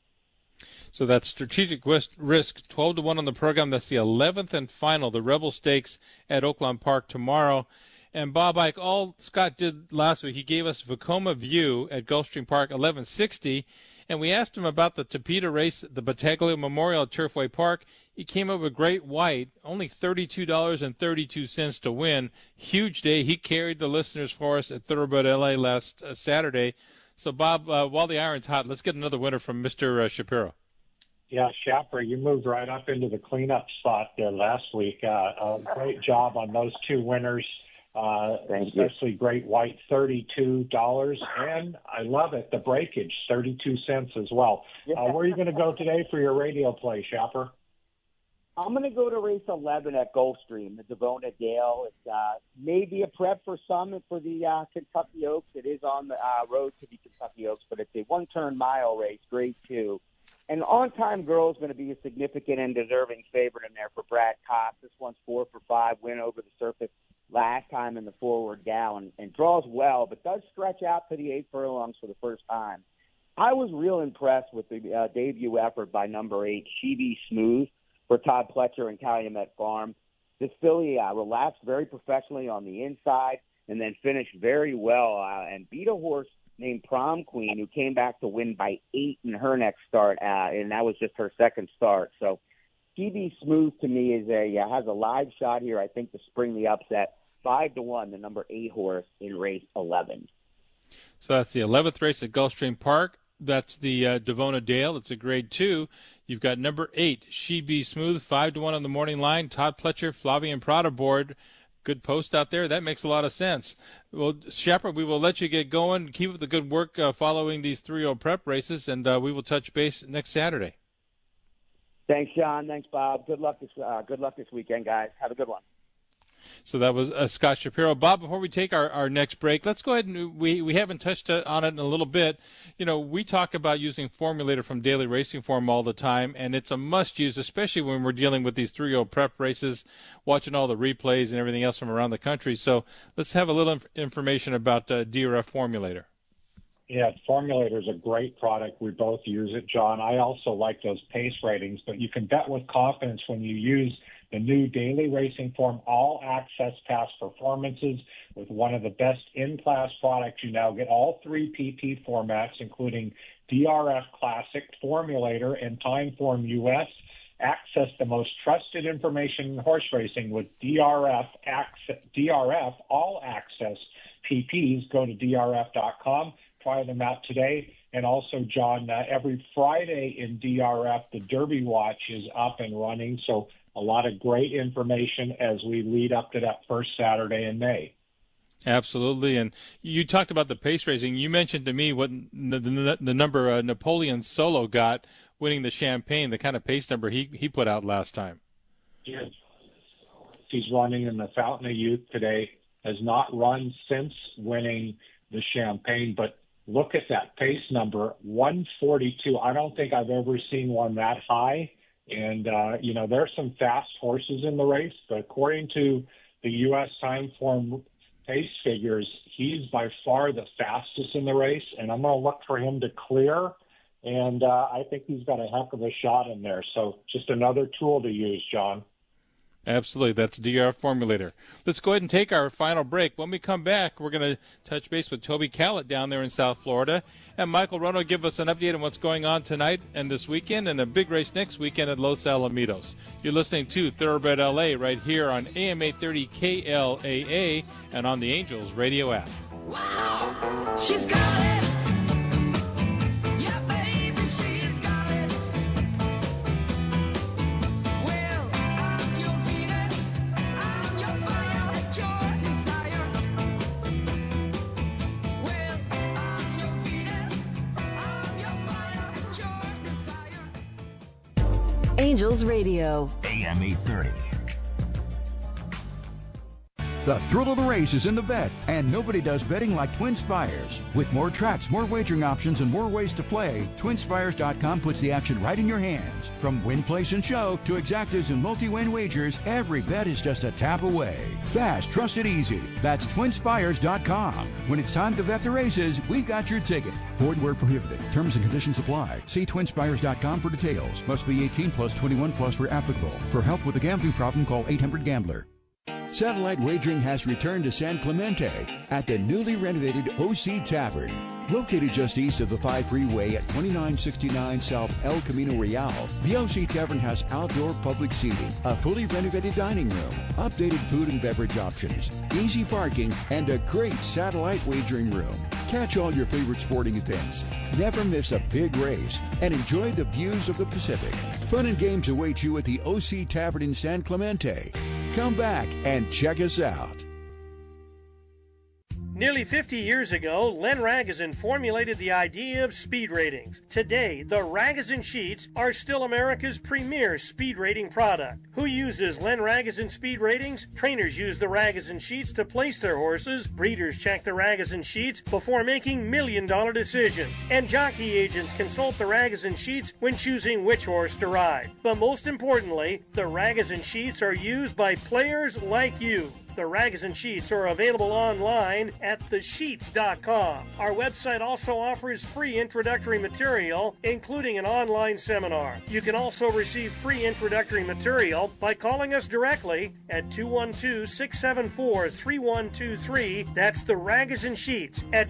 So that's Strategic Risk, 12-1 on the program. That's the 11th and final, the Rebel Stakes at Oaklawn Park tomorrow. And Bob Ike, all Scott did last week, he gave us Vekoma View at Gulfstream Park, 1160. And we asked him about the Tapeta race, the Battaglia Memorial at Turfway Park. He came up with Great White, only $32.32 to win. Huge day. He carried the listeners for us at Thoroughbred LA last Saturday. So, Bob, while the iron's hot, let's get another winner from Mr. Shapiro. Yeah, Shapiro, you moved right up into the cleanup spot there last week. A great job on those two winners. Especially Great White, $32, and I love it, the breakage, 32 cents as well. Where are you going to go today for your radio play, Shapper? I'm going to go to race 11 at Gulfstream, the Devona Dale. It's maybe a prep for some for the Kentucky Oaks. It is on the road to the Kentucky Oaks, but it's a one-turn mile race, grade 2. And On Time Girl is going to be a significant and deserving favorite in there for Brad Cox. This one's 4 for 5, win over the surface last time in the forward gal, and draws well, but does stretch out to the 8 furlongs for the first time. I was real impressed with the debut effort by number 8, She Be Smooth, for Todd Pletcher and Calumet Farm. This filly relaxed very professionally on the inside and then finished very well and beat a horse named Prom Queen, who came back to win by 8 in her next start, and that was just her second start. So She Be Smooth to me is has a live shot here, I think, to spring the upset. 5-1, the number 8 horse in race 11. So that's the 11th race at Gulfstream Park. That's the Devona Dale. It's a grade 2. You've got number 8, She Be Smooth, 5-1 on the morning line. Todd Pletcher, Flavian Prada board. Good post out there. That makes a lot of sense. Well, Shapper, we will let you get going. Keep up the good work following these 3-0 prep races, and we will touch base next Saturday. Thanks, Sean. Thanks, Bob. Good luck this weekend, guys. Have a good one. So that was Scott Shapiro. Bob, before we take our next break, let's go ahead and we haven't touched on it in a little bit. You know, we talk about using Formulator from Daily Racing Form all the time, and it's a must-use, especially when we're dealing with these 3-0 prep races, watching all the replays and everything else from around the country. So let's have a little information about DRF Formulator. Yeah, Formulator is a great product. We both use it, John. I also like those pace ratings, but you can bet with confidence when you use the new Daily Racing Form All Access Past Performances with one of the best in-class products. You now get all 3 PT formats, including DRF Classic, Formulator, and Timeform US. Access the most trusted information in horse racing with DRF All Access PPs. Go to drf.com. Try them out today. And also, John, every Friday in DRF, the Derby Watch is up and running. So a lot of great information as we lead up to that first Saturday in May. Absolutely. And you talked about the pace racing. You mentioned to me what the number Napoleon Solo got winning the Champagne, the kind of pace number he put out last time. Yes. He's running in the Fountain of Youth today, has not run since winning the Champagne, but look at that pace number, 142. I don't think I've ever seen one that high. And, there's some fast horses in the race, but according to the U.S. Timeform pace figures, he's by far the fastest in the race, and I'm going to look for him to clear, and I think he's got a heck of a shot in there. So just another tool to use, John. Absolutely. That's DRF Formulator. Let's go ahead and take our final break. When we come back, we're going to touch base with Toby Callett down there in South Florida. And Michael Rono give us an update on what's going on tonight and this weekend and a big race next weekend at Los Alamitos. You're listening to Thoroughbred LA right here on AM 830 KLAA and on the Angels Radio app. Wow, she's got it. Yeah, baby, she's got it. Well, I'm your Venus, I'm your fire, your desire. Well, I'm your Venus, I'm your fire, your desire. Angels Radio. AM 830. The thrill of the race is in the vet, and nobody does betting like Twin Spires. With more tracks, more wagering options, and more ways to play, TwinSpires.com puts the action right in your hands. From win, place, and show to exactas and multi-win wagers, every bet is just a tap away. Fast, trusted, easy. That's TwinSpires.com. When it's time to vet the races, we've got your ticket. Void where prohibited. Terms and conditions apply. See TwinSpires.com for details. Must be 18 plus 21 plus where applicable. For help with a gambling problem, call 800-GAMBLER. Satellite wagering has returned to San Clemente at the newly renovated OC Tavern. Located just east of the 5 freeway at 2969 South El Camino Real, the OC Tavern has outdoor public seating, a fully renovated dining room, updated food and beverage options, easy parking, and a great satellite wagering room. Catch all your favorite sporting events, never miss a big race, and enjoy the views of the Pacific. Fun and games await you at the OC Tavern in San Clemente. Come back and check us out. Nearly 50 years ago, Len Ragozin formulated the idea of speed ratings. Today, the Ragozin sheets are still America's premier speed rating product. Who uses Len Ragozin speed ratings? Trainers use the Ragozin sheets to place their horses. Breeders check the Ragozin sheets before making million-dollar decisions. And jockey agents consult the Ragozin sheets when choosing which horse to ride. But most importantly, the Ragozin sheets are used by players like you. The Ragozin sheets are available online at thesheets.com. Our website also offers free introductory material, including an online seminar. You can also receive free introductory material by calling us directly at 212-674-3123. That's the Ragozin sheets at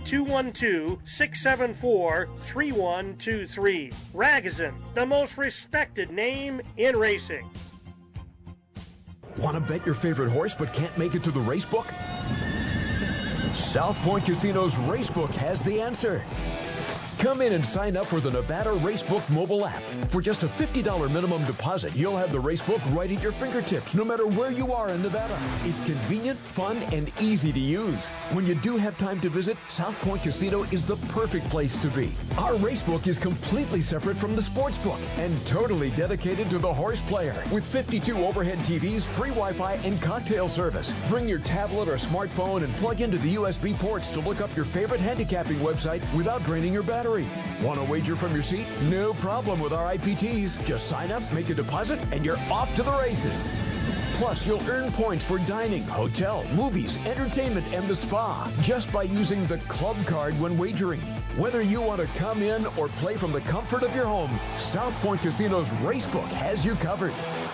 212-674-3123. Ragozin, the most respected name in racing. Want to bet your favorite horse but can't make it to the race book? South Point Casino's Racebook has the answer. Come in and sign up for the Nevada Racebook mobile app. For just a $50 minimum deposit, you'll have the Racebook right at your fingertips, no matter where you are in Nevada. It's convenient, fun, and easy to use. When you do have time to visit, South Point Casino is the perfect place to be. Our Racebook is completely separate from the sportsbook and totally dedicated to the horse player. With 52 overhead TVs, free Wi-Fi, and cocktail service. Bring your tablet or smartphone and plug into the USB ports to look up your favorite handicapping website without draining your battery. Want to wager from your seat? No problem with our IPTs. Just sign up, make a deposit, and you're off to the races. Plus, you'll earn points for dining, hotel, movies, entertainment, and the spa just by using the club card when wagering. Whether you want to come in or play from the comfort of your home, South Point Casino's Racebook has you covered.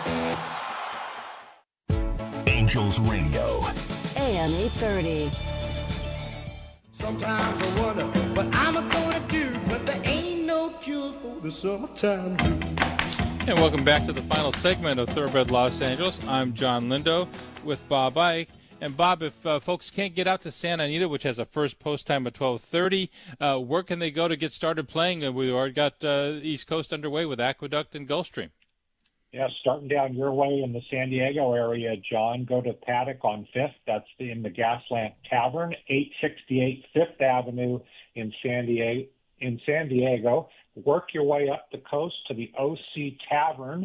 Angels Radio. AM 830. Sometimes I wonder what I'm gonna do, but there ain't no cure for the summertime blues. And welcome back to the final segment of Thoroughbred Los Angeles. I'm John Lindo with Bob Ike. And Bob, if folks can't get out to Santa Anita, which has a first post time of 12:30, where can they go to get started playing? We've already got East Coast underway with Aqueduct and Gulfstream. Yeah, starting down your way in the San Diego area, John, go to Paddock on 5th. That's in the Gaslamp Tavern, 868 5th Avenue in San Diego. Work your way up the coast to the OC Tavern,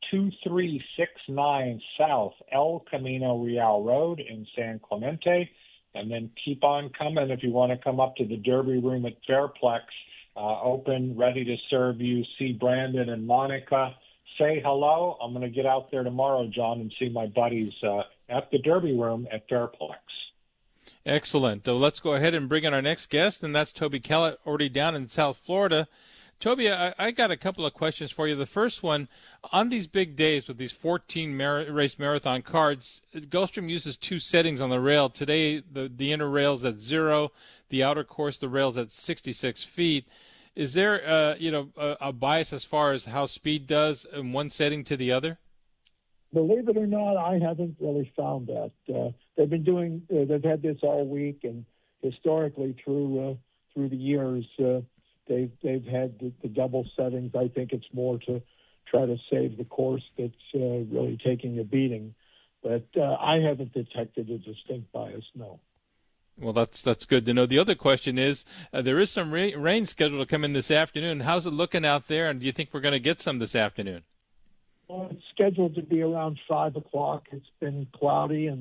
2369 South El Camino Real Road in San Clemente. And then keep on coming if you want to come up to the Derby Room at Fairplex, open, ready to serve you. See Brandon and Monica. Say hello. I'm going to get out there tomorrow, John, and see my buddies at the Derby Room at Fairplex. Excellent. Let's go ahead and bring in our next guest, and that's Toby Kellett, already down in South Florida. Toby, I got a couple of questions for you. The first one, on these big days with these 14 race marathon cards, Gulfstream uses two settings on the rail. Today, the inner rail's at 0, the outer course, the rail's at 66 feet. Is there, a bias as far as how speed does in one setting to the other? Believe it or not, I haven't really found that. They've had this all week, and historically through the years, they've had the double settings. I think it's more to try to save the course that's really taking a beating. But I haven't detected a distinct bias, no. Well, that's good to know. The other question is, there is some rain scheduled to come in this afternoon. How's it looking out there, and do you think we're going to get some this afternoon? Well, it's scheduled to be around 5 o'clock. It's been cloudy, and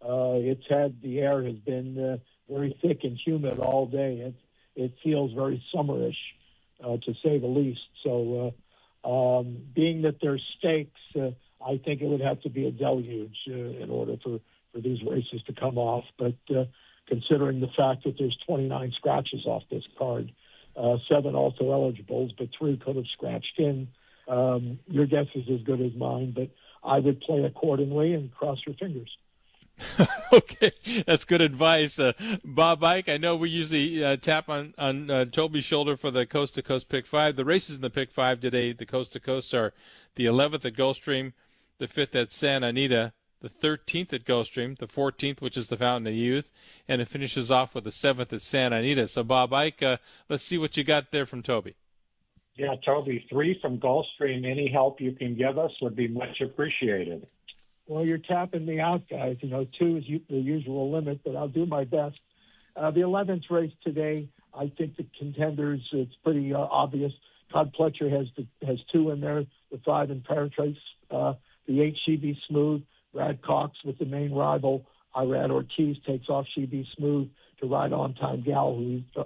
The air has been very thick and humid all day. It feels very summerish, to say the least. So, being that there's stakes, I think it would have to be a deluge in order for these races to come off. But considering the fact that there's 29 scratches off this card, 7 also eligibles, but 3 could have scratched in, your guess is as good as mine. But I would play accordingly and cross your fingers. Okay, that's good advice. Bob Ike, I know we usually tap on Toby's shoulder for the Coast to Coast Pick 5. The races in the Pick 5 today, the Coast to Coast, are the 11th at Gulfstream, the 5th at Santa Anita, the 13th at Gulfstream, the 14th, which is the Fountain of Youth, and it finishes off with the 7th at Santa Anita. So, Bob Ike, let's see what you got there from Toby. Yeah, Toby, 3 from Gulfstream. Any help you can give us would be much appreciated. Well, you're tapping me out, guys. 2 is the usual limit, but I'll do my best. The 11th race today, I think the contenders, it's pretty obvious. Todd Pletcher has 2 in there, the 5 in Paratrace, the 8 She Be Smooth. Brad Cox with the main rival. Irad Ortiz takes off She Be Smooth to ride On Time Girl,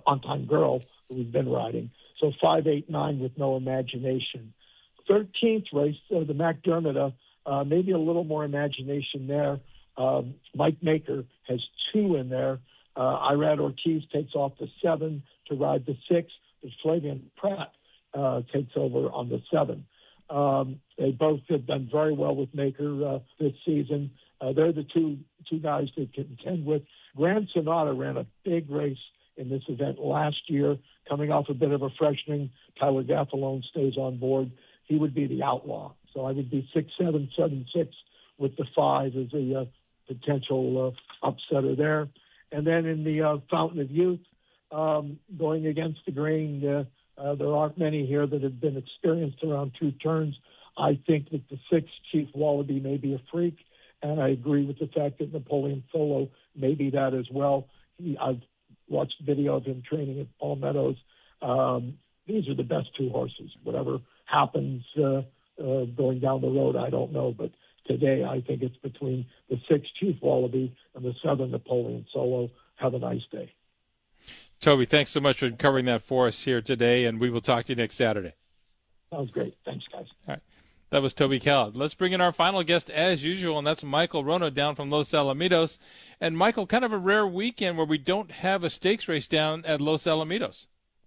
who we've been riding. So 5, 8, 9 with No Imagination. 13th race, the McDermott, maybe a little more imagination there. Mike Maker has 2 in there. Irad Ortiz takes off the 7 to ride the 6, but Flavian Pratt takes over on the 7. They both have done very well with Maker this season. They're the two guys to contend with. Grand Sonata ran a big race in this event last year, coming off a bit of a freshening. Tyler Gaffalone stays on board. He would be the outlaw. So I would be 6, 7, 7, 6 with the 5 as a potential upsetter there. And then in the Fountain of Youth, going against the grain, there aren't many here that have been experienced around 2 turns. I think that the 6 Chief Wallaby may be a freak, and I agree with the fact that Napoleon Solo may be that as well. I've watched video of him training at Palmettos. These are the best 2 horses. Whatever happens going down the road, I don't know. But today, I think it's between the 6 Chief Wallaby and the 7 Napoleon Solo. Have a nice day. Toby, thanks so much for covering that for us here today, and we will talk to you next Saturday. Sounds great. Thanks, guys. All right. That was Toby Kallad. Let's bring in our final guest as usual, and that's Michael Wrona down from Los Alamitos. And, Michael, kind of a rare weekend where we don't have a stakes race down at Los Alamitos.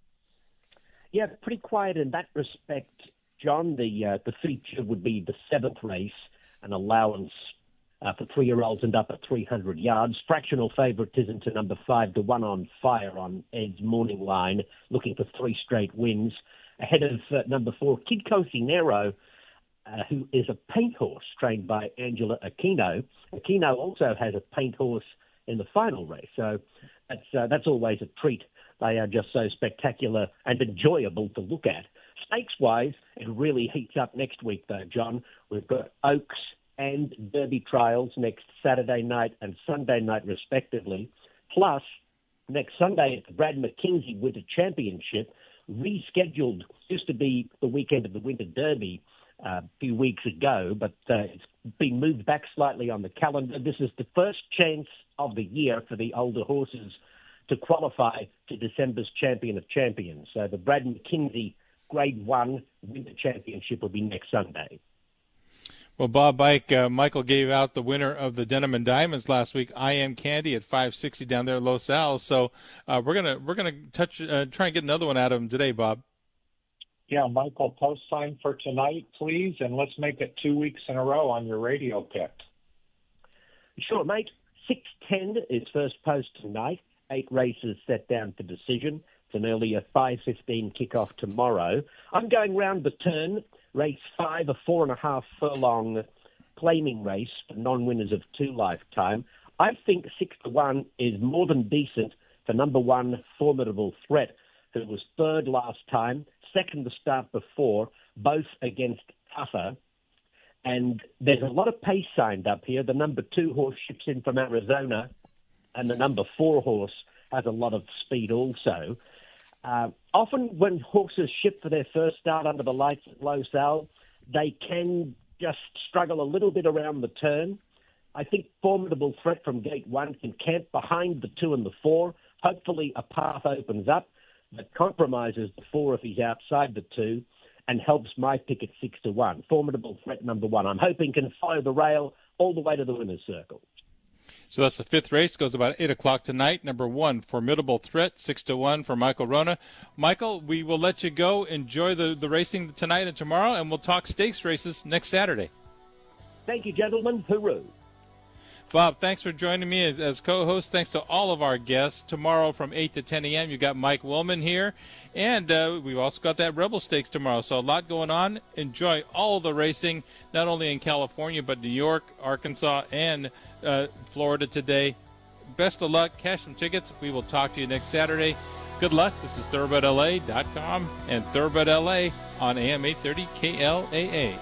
Yeah, pretty quiet in that respect, John. The feature would be the 7th race, an allowance for 3-year-olds and up at 300 yards. Fractional favoritism to number 5, the One on Fire on Ed's morning line, looking for 3 straight wins. Ahead of number 4, Kid Cocinero, who is a paint horse trained by Angela Aquino. Aquino also has a paint horse in the final race, so that's always a treat. They are just so spectacular and enjoyable to look at. Stakes-wise, it really heats up next week, though, John. We've got Oaks and Derby trials next Saturday night and Sunday night, respectively. Plus, next Sunday at the Brad McKenzie Winter Championship, rescheduled, used to be the weekend of the Winter Derby a few weeks ago, but it's been moved back slightly on the calendar. This is the first chance of the year for the older horses to qualify to December's Champion of Champions. So the Brad McKenzie Grade 1 Winter Championship will be next Sunday. Well, Bob Ike, Michael gave out the winner of the Denim and Diamonds last week, I Am Candy, at 560 down there at Los Al. So we're gonna try and get another one out of him today, Bob. Yeah, Michael, post time for tonight, please, and let's make it 2 weeks in a row on your radio pick. Sure, mate. 6:10 is first post tonight. 8 races set down for decision. It's an earlier 5:15 kickoff tomorrow. I'm going round the turn. Race 5, a 4.5 furlong claiming race for non-winners of 2 lifetime. I think 6-1 is more than decent for number 1, Formidable Threat, who was 3rd last time, 2nd the start before, both against Tougher. And there's a lot of pace signed up here. The number 2 horse ships in from Arizona, and the number 4 horse has a lot of speed also. Often when horses ship for their first start under the lights at Los Al, they can just struggle a little bit around the turn. I think Formidable Threat from gate 1 can camp behind the 2 and the 4. Hopefully a path opens up that compromises the 4 if he's outside the 2 and helps my pick at 6-1. Formidable Threat number 1. I'm hoping can follow the rail all the way to the winner's circle. So that's the 5th race. Goes about 8 o'clock tonight. Number 1, Formidable Threat, 6-1 for Michael Wrona. Michael, we will let you go. Enjoy the racing tonight and tomorrow, and we'll talk stakes races next Saturday. Thank you, gentlemen. Hooroo. Bob, thanks for joining me as co-host. Thanks to all of our guests. Tomorrow from 8 to 10 a.m., you got Mike Willman here. And we've also got that Rebel Stakes tomorrow. So a lot going on. Enjoy all the racing, not only in California, but New York, Arkansas, and Florida today. Best of luck. Cash some tickets. We will talk to you next Saturday. Good luck. This is ThoroughbredLA.com and Thoroughbred LA on AM 830 KLAA.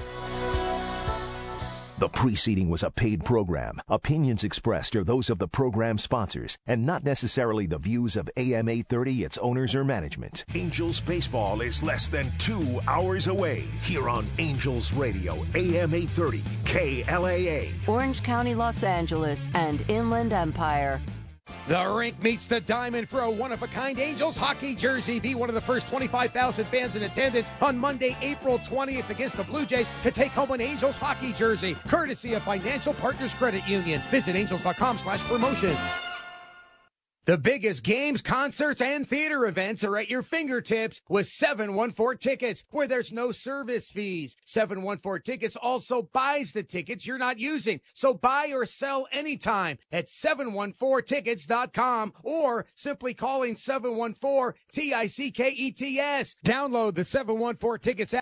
The preceding was a paid program. Opinions expressed are those of the program sponsors and not necessarily the views of AM 830, its owners, or management. Angels baseball is less than 2 hours away here on Angels Radio, AM 830, KLAA. Orange County, Los Angeles, and Inland Empire. The rink meets the diamond for a one-of-a-kind Angels hockey jersey. Be one of the first 25,000 fans in attendance on Monday, April 20th against the Blue Jays to take home an Angels hockey jersey, courtesy of Financial Partners Credit Union. Visit angels.com/promotions. The biggest games, concerts, and theater events are at your fingertips with 714 Tickets, where there's no service fees. 714 Tickets also buys the tickets you're not using, so buy or sell anytime at 714tickets.com or simply calling 714-TICKETS. Download the 714 Tickets app